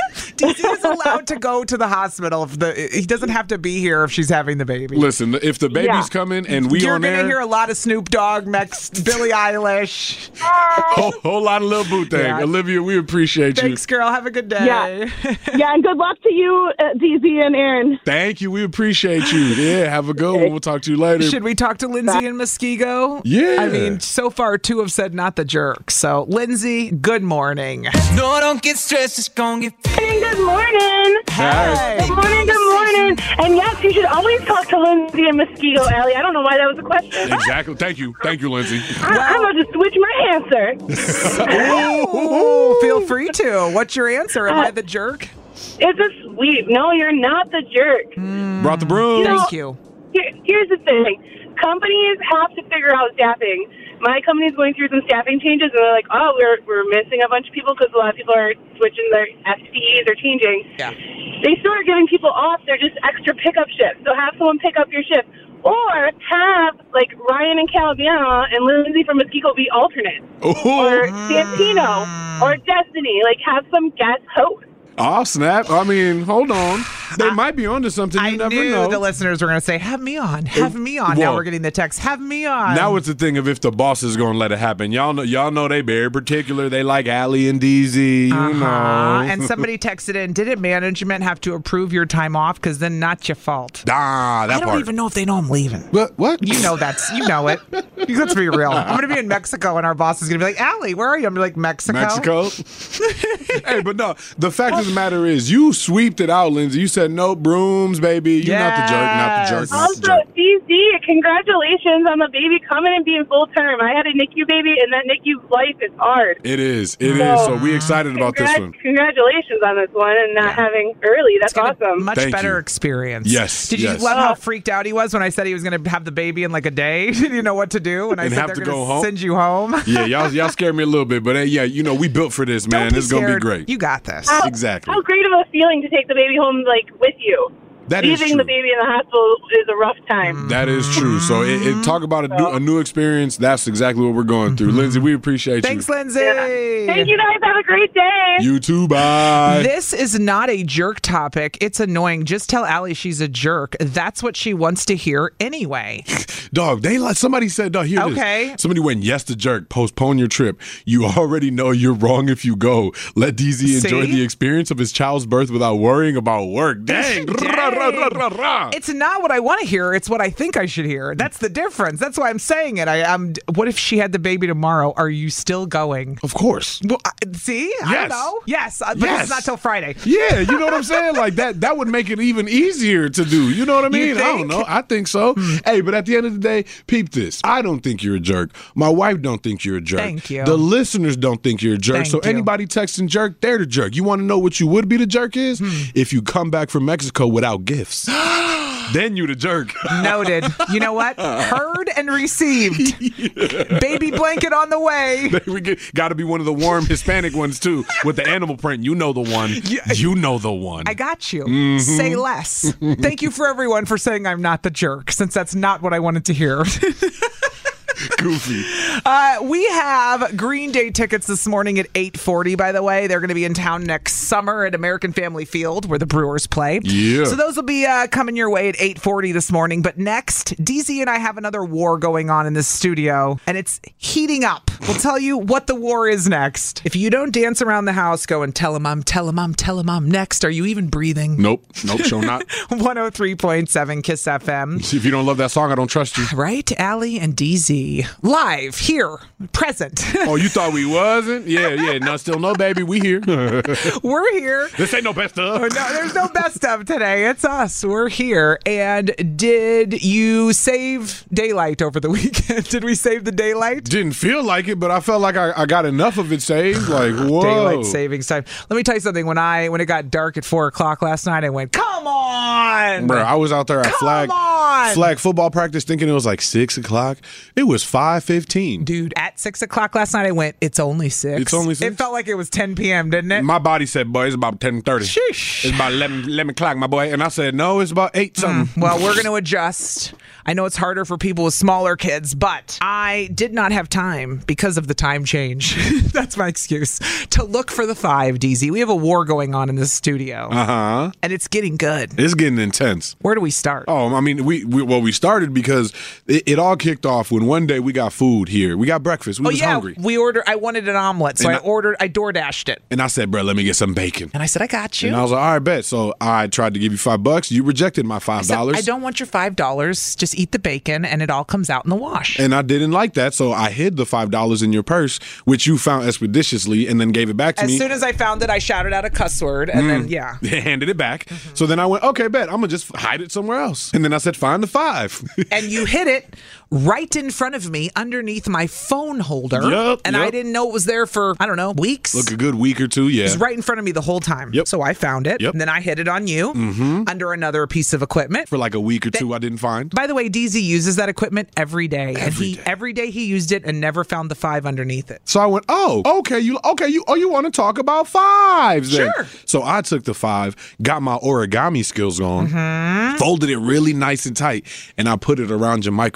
DZ is allowed to go to the hospital. He doesn't have to be here if she's having the baby. Listen, if the baby's coming and you're on there. You're going to hear a lot of Snoop Dogg, Billie Eilish. Whole lot of Lil Boo thing. Yeah. Olivia, we appreciate you. Thanks, girl. Have a good day. Yeah, and good luck to you, DZ and Aaron. Thank you. We appreciate you. Yeah, have a good one. We'll talk to you later. Should we talk to Lindsay and Muskego? Yeah. I mean, so far, 2 have said not the jerk. So, Lindsay, good morning. No, don't get stressed. It's going to get... Good morning. Hey. Good morning. And yes, you should always talk to Lindsay and Muskego, Allie. I don't know why that was a question. Exactly. Thank you, Lindsay. I'm going to switch my answer. Ooh, feel free to. What's your answer? Am I the jerk? It's a sweep. No, you're not the jerk. Brought the broom. Thank you. Here's the thing. Companies have to figure out staffing. My company's going through some staffing changes, and they're like, oh, we're missing a bunch of people because a lot of people are switching their FTEs or changing. Yeah. They start giving people off. They're just extra pickup shifts. So have someone pick up your shift. Or have, like, Ryan and Calabiana and Lindsay from Muskego be alternates. Or Santino or Destiny. Like, have some guest hosts. Oh, snap. I mean, hold on. They might be onto something. You never know. The listeners were going to say, have me on. Have me on. Now we're getting the text, have me on. Now it's the thing of if the boss is going to let it happen. Y'all know they very particular. They like Allie and DZ, you know. And somebody texted in, didn't management have to approve your time off? Because then not your fault. That I don't even know if they know I'm leaving. What? You know it. Let's be real. I'm going to be in Mexico and our boss is going to be like, Allie, where are you? I'm going to be like, Mexico? Hey, but no, the fact of the matter is you sweeped it out, Lindsay. You said no brooms, baby. You're not the jerk, not the jerk, not the jerk. Also, DZ, congratulations on the baby coming and being full term. I had a NICU baby, and that NICU life is hard. It is. So we excited about this one. Congratulations on this one and not having early. That's awesome. Much better experience. Yes. Did you love how freaked out he was when I said he was going to have the baby in like a day? Did you know what to do? And I said they're going to send you home? Yeah, y'all scared me a little bit, but we built for this, man. This is going to be great. You got this. Exactly. How great of a feeling to take the baby home with you. That is Leaving true. the baby in the hospital is a rough time. That is true. So talk about a new experience. That's exactly what we're going through. Lindsay, we appreciate you. Thanks, Lindsay. Yeah. Thank you, guys. Have a great day. You too. Bye. This is not a jerk topic. It's annoying. Just tell Allie she's a jerk. That's what she wants to hear anyway. Dog, somebody said, dog, here okay. Somebody went, yes, the jerk. Postpone your trip. You already know you're wrong if you go. Let DZ enjoy the experience of his child's birth without worrying about work. Dang. It's not what I want to hear. It's what I think I should hear. That's the difference. That's why I'm saying it. What if she had the baby tomorrow? Are you still going? Of course. Well, see? I don't know. Yes, but it's not till Friday. Yeah, you know what I'm saying? Like that would make it even easier to do. You know what I mean? I don't know. I think so. Hey, but at the end of the day, peep this. I don't think you're a jerk. My wife don't think you're a jerk. Thank you. The listeners don't think you're a jerk. Thank you. Anybody texting jerk, they're the jerk. You want to know what you would be the jerk is? If you come back from Mexico without gifts. Then you the jerk. Noted. You know what? Heard and received. Baby blanket on the way. We got to be one of the warm Hispanic ones, too, with the animal print. You know the one. You know the one. I got you. Say less. Thank you for everyone for saying I'm not the jerk, since that's not what I wanted to hear. Goofy. We have Green Day tickets this morning at 8:40, by the way. They're going to be in town next summer at American Family Field, where the Brewers play. Yeah. So those will be coming your way at 8:40 this morning. But next, DZ and I have another war going on in this studio, and it's heating up. We'll tell you what the war is next. If you don't dance around the house going, tell him I'm next, are you even breathing? Nope, sure not. 103.7 Kiss FM. If you don't love that song, I don't trust you. Right? Allie and DZ. Live, here, present. Oh, you thought we wasn't? Yeah. No, still no, baby. We here. We're here. This ain't no best of. No, there's no best of today. It's us. We're here. And did you save daylight over the weekend? Did we save the daylight? Didn't feel like it, but I felt like I got enough of it saved. Like, whoa. Daylight savings time. Let me tell you something. When it got dark at 4 o'clock last night, I went, come on. Bro, I was out there at flag football practice thinking it was like 6 o'clock. It was 5:15. Dude, at 6 o'clock last night, I went, it's only 6. It's only 6? It felt like it was 10 p.m., didn't it? My body said, boy, it's about 10:30. Sheesh. It's about 11 o'clock, my boy. And I said, no, it's about 8 something. Well, we're going to adjust. I know it's harder for people with smaller kids, but I did not have time because of the time change. That's my excuse. To look for the 5, DZ. We have a war going on in this studio. Uh-huh. And it's getting good. It's getting intense. Where do we start? Oh, I mean, we started because it all kicked off when one day we got food here. We got breakfast. We was hungry. I wanted an omelet, so I DoorDashed it. And I said, bro, let me get some bacon. And I said, I got you. And I was like, all right, bet. So I tried to give you $5. You rejected my $5. I don't want your $5. Just eat the bacon, and it all comes out in the wash. And I didn't like that, so I hid the $5 in your purse, which you found expeditiously, and then gave it back to me. As soon as I found it, I shouted out a cuss word, and then, handed it back. So then I went, okay, bet. I'm going to just hide it somewhere else. And then I said, find the 5. And you hid it right in front of me underneath my phone holder. Yep. I didn't know it was there for, I don't know, weeks. Look, a good week or two, yeah. It was right in front of me the whole time. Yep. So I found it. Yep. And then I hid it on you under another piece of equipment. For like a week or two I didn't find. By the way, DZ uses that equipment every day. Every day he used it and never found the 5 underneath it. So I went, you want to talk about 5s then. Sure. So I took the 5, got my origami skills on, folded it really nice and tight, and I put it around your microphone.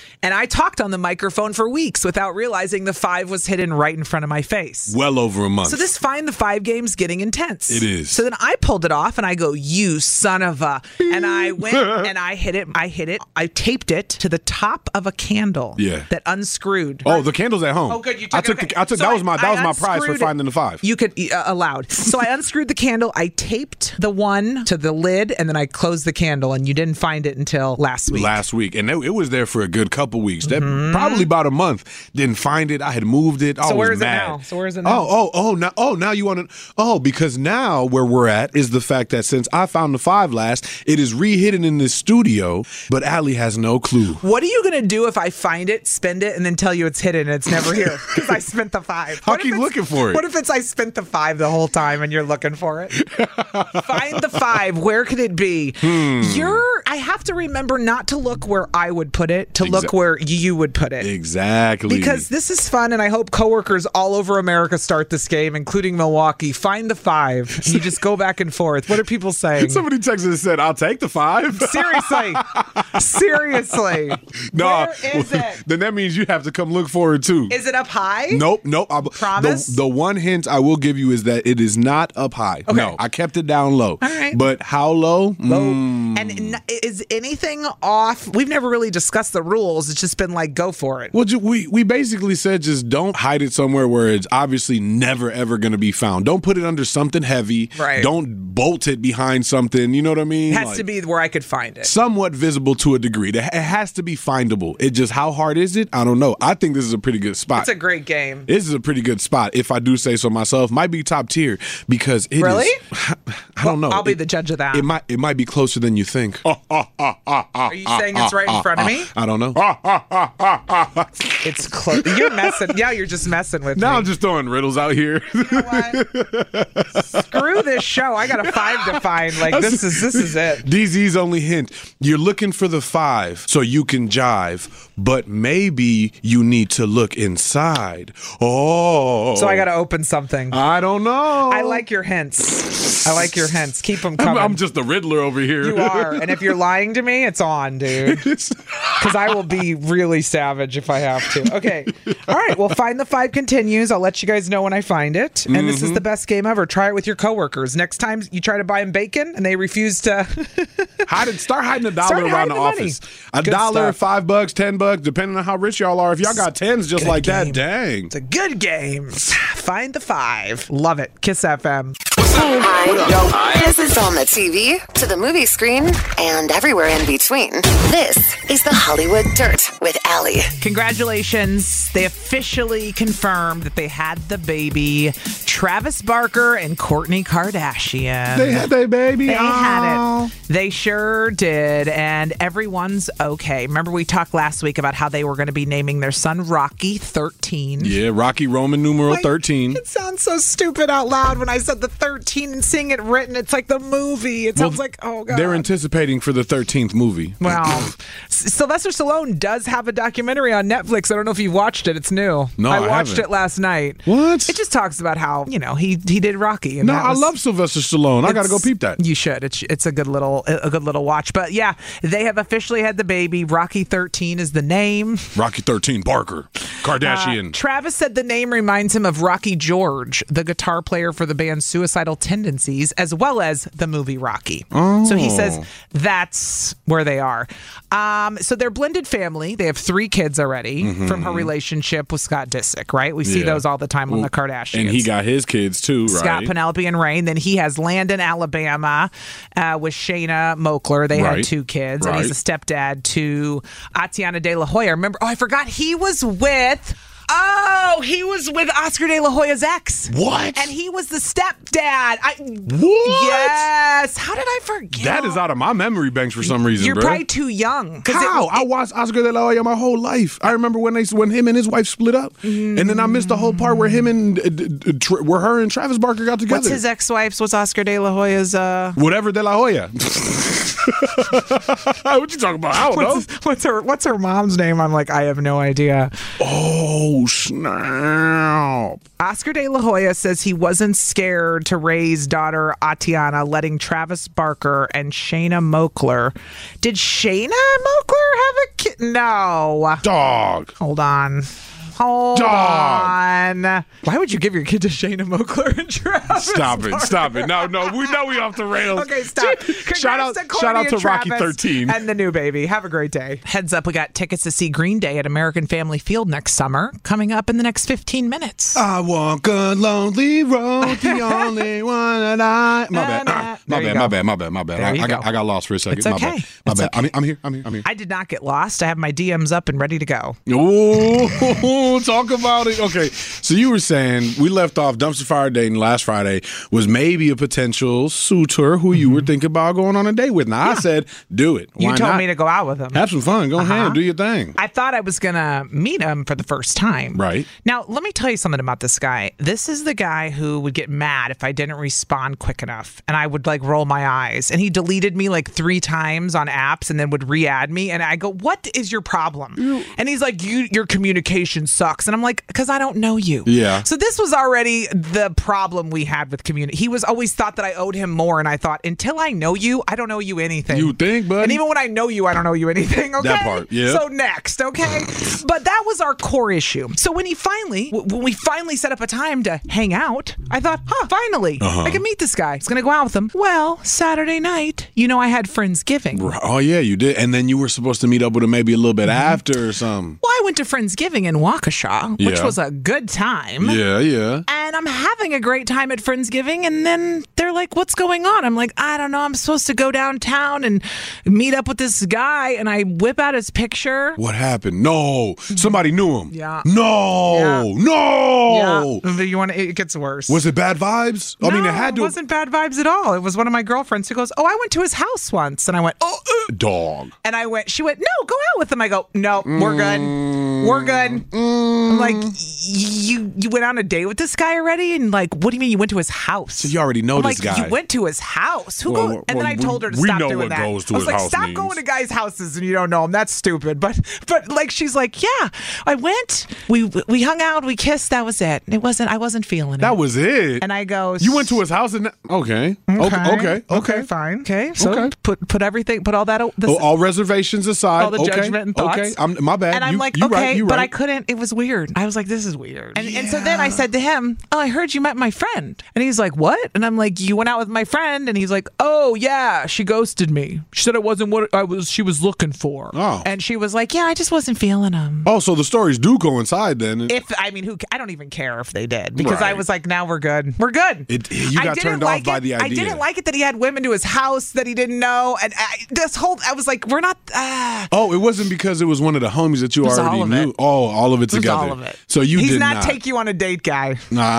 And I talked on the microphone for weeks without realizing the 5 was hidden right in front of my face. Well over a month. So this Find the 5 game's getting intense. It is. So then I pulled it off and I go, you son of a... And I went and I hit it. I taped it to the top of a candle that unscrewed. Oh, the candle's at home. Oh, good. You I took took it. Okay. that was my prize for finding the 5. You could allowed. So I unscrewed the candle. I taped the one to the lid, and then I closed the candle. And you didn't find it until last week. And it was there for a good couple weeks. Probably about a month. Didn't find it. I had moved it. So where is it now? Now you want to? Oh, because now where we're at is the fact that since I found the 5 last, it is re-hidden in this studio, but Allie has no clue. What are you gonna do if I find it, spend it, and then tell you it's hidden and it's never here because I spent the 5? I'll keep looking for it. What if I spent the 5 the whole time and you're looking for it? Find the 5. Where could it be? I have to remember not to look where I would put it, to look where you would put it. Exactly. Because this is fun, and I hope coworkers all over America start this game, including Milwaukee. Find the 5. And you just go back and forth. What are people saying? Somebody texted and said, I'll take the 5. Seriously. No. Where is it? Then that means you have to come look for it too. Is it up high? Nope. Promise? The one hint I will give you is that it is not up high. Okay. No, I kept it down low. All right. But how low? And is anything off? We've never really discussed the rules. It's just been like, go for it. Well, we basically said just don't hide it somewhere where it's obviously never, ever going to be found. Don't put it under something heavy. Right. Don't bolt it behind something. You know what I mean? It has to be where I could find it. Somewhat visible to a degree. It has to be findable. It just, how hard is it? I don't know. I think this is a pretty good spot. It's a great game. This is a pretty good spot, if I do say so myself. Might be top tier because it really? is. I don't know. I'll be the judge of that. It might be closer than you think. Are you saying it's right in front of me? I don't know. It's close. You're messing. Yeah, you're just messing with me. Now I'm just throwing riddles out here. You know what? Screw this show. I got a 5 to find. Like this is it. DZ's only hint. You're looking for the 5 so you can jive, but maybe you need to look inside. Oh. So I got to open something. I don't know. I like your hints. Keep them coming. I'm just the Riddler over here. You are. And if you're lying to me, it's on, dude. Because I will be really savage if I have to. Okay. All right. Well, Find the 5 continues. I'll let you guys know when I find it. And this is the best game ever. Try it with your coworkers. Next time you try to buy them bacon and they refuse to start hiding $1 around the office. $1, $5, $10, depending on how rich y'all are. If y'all got 10s just like that, dang. It's a good game. Find the 5. Love it. Kiss FM. Hi. This is on the TV, to the movie screen, and everywhere in between. This is the Hollywood Dirt with Allie. Congratulations. They officially confirmed that they had the baby. Travis Barker and Kourtney Kardashian. They had their baby. They had it. They sure did. And everyone's okay. Remember we talked last week about how they were going to be naming their son Rocky 13. Yeah, Rocky Roman numeral 13. It sounds so stupid out loud when I said the 13 and seeing it written. It's like the movie. It sounds like, oh, God. They're anticipating for the 13th movie. Wow. Sylvester Stallone does have a documentary on Netflix. I don't know if you've watched it. It's new. No, I watched haven't. it last night. What? It just talks about how, he did Rocky. And I love Sylvester Stallone. I got to go peep that. You should. It's a good little watch. But yeah, they have officially had the baby. Rocky 13 is the name. Rocky 13 Barker. Kardashian. Travis said the name reminds him of Rocky George, the guitar player for the band Suicidal Tendencies, as well as the movie Rocky. Oh. So he says that's where they are. So they're blended family. They have 3 kids already from her relationship with Scott Disick, right? We see those all the time on the Kardashians. And he got his kids too, right? Scott, Penelope, and Rain. Then he has Landon, Alabama, with Shayna Moakler. They had 2 kids. And he's a stepdad to Atiana De La Hoya. Remember, I forgot he was with Oscar De La Hoya's ex. What? And he was the stepdad. What? Yes. How did I forget? That is out of my memory banks for some reason, You're bro. probably too young. How? I watched Oscar De La Hoya my whole life. I remember when him and his wife split up. And then I missed the whole part where him and where her and Travis Barker got together. What's his ex-wife's? What's Oscar De La Hoya's? Whatever De La Hoya. What you talking about? I don't know. What's her mom's name? I'm like, I have no idea. Oh, snap. Oscar De La Hoya says he wasn't scared to raise daughter Atiana, letting Travis Barker and Shayna Moakler. Did Shayna Moakler have a kid? No. Dog. Hold on. Hold on. Why would you give your kid to Shayna Moakler and Travis? Stop it. No, we know we off the rails. Okay, stop. Shout out to Rocky 13. And the new baby. Have a great day. Heads up, we got tickets to see Green Day at American Family Field next summer, coming up in the next 15 minutes. I walk a lonely road, the only one that I... My bad. I got lost for a second. It's okay. My bad. Okay. I'm here. I did not get lost. I have my DMs up and ready to go. Ooh, talk about it. Okay, so you were saying we left off dumpster fire dating last Friday was maybe a potential suitor who you were thinking about going on a date with. Now, I said, do it. Why You told not? me to go out with him. Have some fun. Go ahead. Do your thing. I thought I was going to meet him for the first time. Right. Now, let me tell you something about this guy. This is the guy who would get mad if I didn't respond quick enough. And I would like roll my eyes. And he deleted me like 3 times on apps and then would re-add me. And I go, what is your problem? And he's like, your communication sucks. And I'm like, because I don't know you. Yeah. So this was already the problem we had with community. He was always thought that I owed him more. And I thought, until I know you, I don't know you anything. You think, buddy? And even when I know you, I don't know you anything. Okay. That part, yeah. So next, okay? But that was our core issue. So when we finally set up a time to hang out, I thought, finally, I can meet this guy. I was going to go out with him. Well, Saturday night, I had Friendsgiving. Oh, yeah, you did. And then you were supposed to meet up with him maybe a little bit after or something. Well, I went to Friendsgiving in Waukesha, which was a good time. Yeah. And I'm having a great time at Friendsgiving. And then they're like, what's going on? I'm like, I don't know. I'm supposed to go downtown and meet up with this guy. And I whip out his picture. What happened? No. Somebody knew him. Yeah. No. Yeah. It gets worse. Was it bad vibes? No, I mean, it had to. It wasn't bad vibes at all. It was one of my girlfriends who goes, I went to his house once. And I went, dog. And she went, no, go out with him. I go, no, we're good. We're good. I'm like, you went on a date with this guy already? And like, what do you mean you went to his house? So you already know this guy. You went to his house. And then I told her to stop doing that. I was like, stop going to guys' houses and you don't know them. That's stupid. But like, she's like, yeah, I went. We hung out. We kissed. That was it. I wasn't feeling it. That was it. And I go, you went to his house and okay, fine. Okay. So put everything, put all that. All reservations aside. All the judgment and thoughts. Okay, my bad. And I'm like, you okay, right. But I couldn't. It was weird. I was like, this is weird. And so then I said to him, I heard you met my friend. And he's like, what? And I'm like, you went out with my friend? And he's like, oh yeah, she ghosted me. She said it wasn't what she was looking for. Oh. And she was like, yeah, I just wasn't feeling him. Oh, so the stories do coincide then. I don't even care if they did because I was like, now we're good. We're good. You got turned off by the idea. I didn't like it that he had women to his house that he didn't know. And I was like, we're not. Oh, it wasn't because it was one of the homies that you already knew. Oh, all of it together. All of it. So he's not take you on a date guy.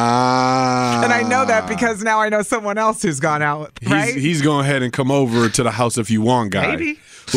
Nah. And I know that because now I know someone else who's gone out. Right? He's going ahead and come over to the house if you want, guy. Maybe.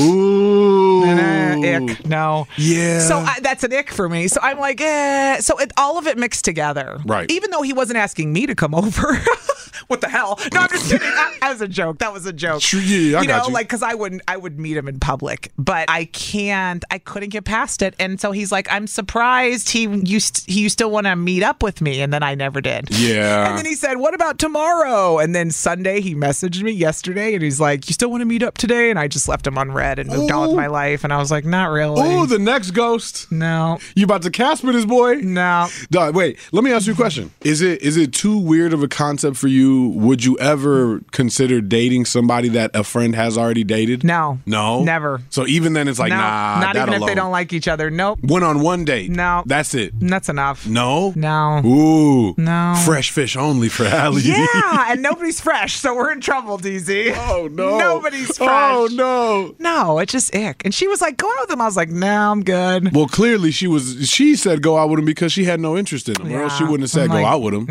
Ooh. Ick. No. Yeah. So that's an ick for me. So I'm like, So all of it mixed together. Right. Even though he wasn't asking me to come over. What the hell? No, I'm just kidding. That was a joke. That was a joke. Yeah, I got you. Like, because I would meet him in public, but I couldn't get past it. And so he's like, I'm surprised you still want to meet up with me. And then I never did. Yeah. And then he said, what about tomorrow? And then Sunday he messaged me yesterday and he's like, you still want to meet up today? And I just left him unread and moved on with my life. And I was like, not really. Oh, the next ghost. No. You about to Casper this boy? No. Dog, wait, let me ask you a question. Is it too weird of a concept for you? Would you ever consider dating somebody that a friend has already dated? No. No? Never. So even then it's like, no, nah, not even alone. if they don't like each other. Nope. One-on-one date? No. That's it? That's enough. No? No. Ooh. No. Fresh fish only for Allie. Yeah, and nobody's fresh, so we're in trouble, DZ. Oh, no. Nobody's fresh. Oh, no. No, it's just ick. And she was like, go out with him. I was like, no, I'm good. Well, clearly she said go out with him because she had no interest in him. Yeah. Or else she wouldn't have said go out with him.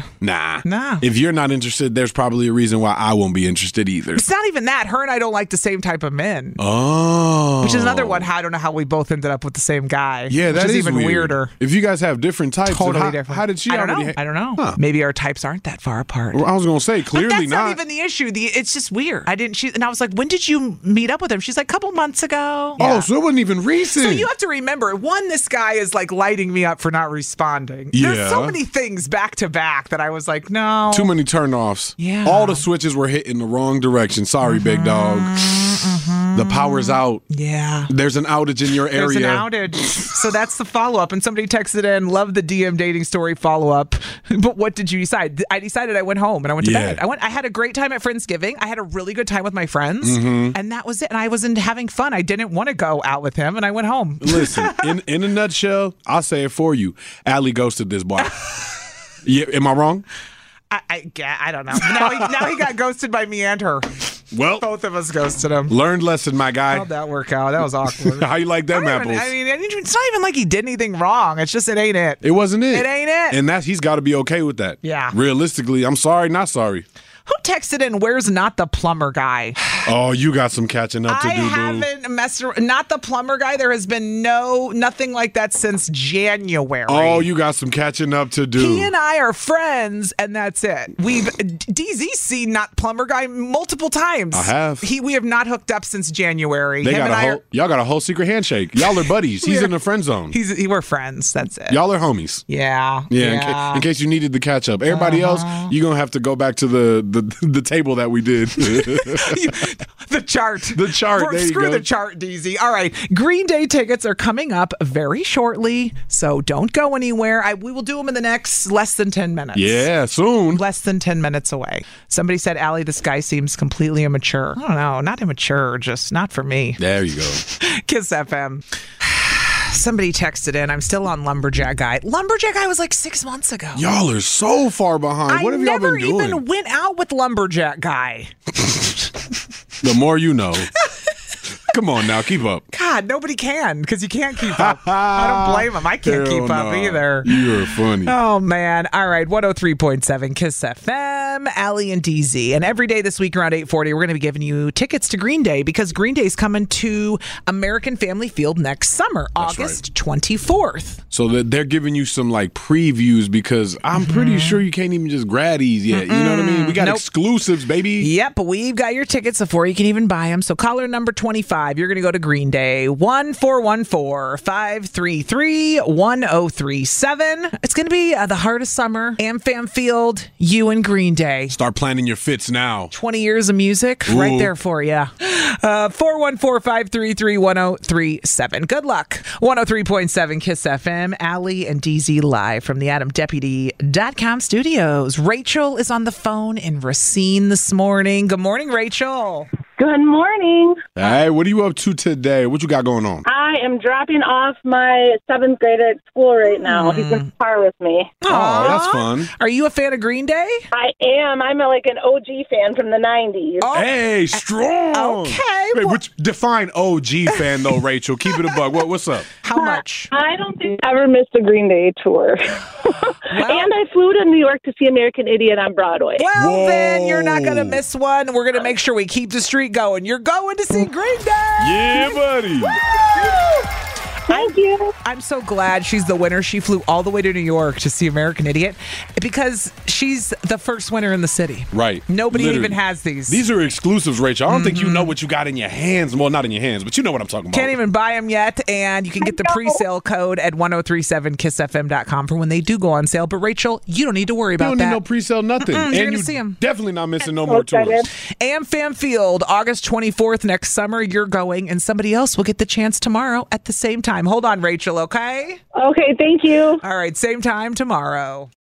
Nah. If you're not interested, there's probably a reason why I won't be interested either. It's not even that. Her and I don't like the same type of men. Oh. Which is another one. I don't know how we both ended up with the same guy. Yeah, that is is even weird. weirder. If you guys have different types, totally different. How did she I don't already? know. I don't know. Huh. Maybe our types aren't that far apart. Well, I was gonna say clearly but that's not even not. the issue. It's just weird. And I was like, when did you meet up with him? She's like, a couple months ago. Oh, so it wasn't even recent. So you have to remember, this guy is like lighting me up for not responding. Yeah. There's so many things back to back that I was like, no. Too many turnoffs. Yeah. All the switches were hit in the wrong direction. Sorry, big dog. The power's out. Yeah. There's an outage in your area. There's an outage. So that's the follow-up. And somebody texted in, love the DM dating story follow-up. But what did you decide? I decided I went home and I went to bed. I had a great time at Friendsgiving. I had a really good time with my friends. And that was it. And I wasn't having fun. I didn't want to go out with him and I went home. Listen, in a nutshell, I'll say it for you. Allie ghosted this boy. Yeah, am I wrong? I don't know. Now he got ghosted by me and her. Well, both of us ghosted him. Learned lesson, my guy. How'd that work out? That was awkward. How you like them apples? It's not even like he did anything wrong. It's just it ain't it. It wasn't it. It ain't it. And he's got to be okay with that. Yeah. Realistically, I'm sorry, not sorry. Who texted in, where's not the plumber guy? Oh, you got some catching up to do, I haven't messed around. Not the plumber guy. There has been nothing like that since January. Oh, you got some catching up to do. He and I are friends, and that's it. DZ's seen not plumber guy multiple times. I have. We have not hooked up since January. Y'all got a whole secret handshake. Y'all are buddies. He's in the friend zone. We're friends. That's it. Y'all are homies. Yeah. In case you needed the catch up. Everybody else, you're going to have to go back to the table that we did. The chart. Screw the chart, DZ. All right. Green Day tickets are coming up very shortly, so don't go anywhere. We will do them in the next less than 10 minutes. Yeah, soon. Less than 10 minutes away. Somebody said, Allie, this guy seems completely immature. I don't know. Not immature, just not for me. There you go. Kiss FM. Somebody texted in, I'm still on Lumberjack Guy. Lumberjack Guy was like 6 months ago. Y'all are so far behind. What have y'all been doing? I never even went out with Lumberjack Guy. The more you know. Come on now, keep up. God, nobody can because you can't keep up. I don't blame him. I can't keep up either. You're funny. Oh, man. All right. 103.7 Kiss FM, Allie and DZ. And every day this week around 8:40, we're going to be giving you tickets to Green Day because Green Day is coming to American Family Field next summer, August 24th. So they're giving you some like previews because I'm pretty sure you can't even just grab these yet. You know what I mean? We got exclusives, baby. Yep, but we've got your tickets before you can even buy them. So caller number 25. You're going to go to Green Day, 1-414-533-1037. It's going to be the heart of summer. AmFam Field, you and Green Day. Start planning your fits now. 20 years of music right there for you. 414-533-1037. Good luck. 103.7 Kiss FM, Allie and DZ live from the AdamDeputy.com studios. Rachel is on the phone in Racine this morning. Good morning, Rachel. Good morning. Hey, what are you up to today? What you got going on? I am dropping off my 7th grader at school right now. He's in the car with me. Oh, that's fun. Are you a fan of Green Day? I am. I'm like an OG fan from the 90s. Oh. Hey, strong. Okay. Hey, define OG fan, though, Rachel. Keep it a bug. What's up? How much? I don't think I ever missed a Green Day tour. And I flew to New York to see American Idiot on Broadway. Well, then you're not going to miss one. We're going to make sure we keep the streak going. You're going to see Green Day. Yeah, buddy. Woo! Thank you. I'm so glad she's the winner. She flew all the way to New York to see American Idiot because she's the first winner in the city. Right. Nobody even has these. These are exclusives, Rachel. I don't think you know what you got in your hands. Well, not in your hands, but you know what I'm talking about. Can't even buy them yet, and you can get the pre-sale code at 1037kissfm.com for when they do go on sale. But Rachel, you don't need to worry about that. You don't need no pre-sale, nothing. You're and going to you see them. Definitely not missing no more tours. AmFam Field, August 24th next summer. You're going, and somebody else will get the chance tomorrow at the same time. Hold on, Rachel, okay? Okay, thank you. All right, same time tomorrow.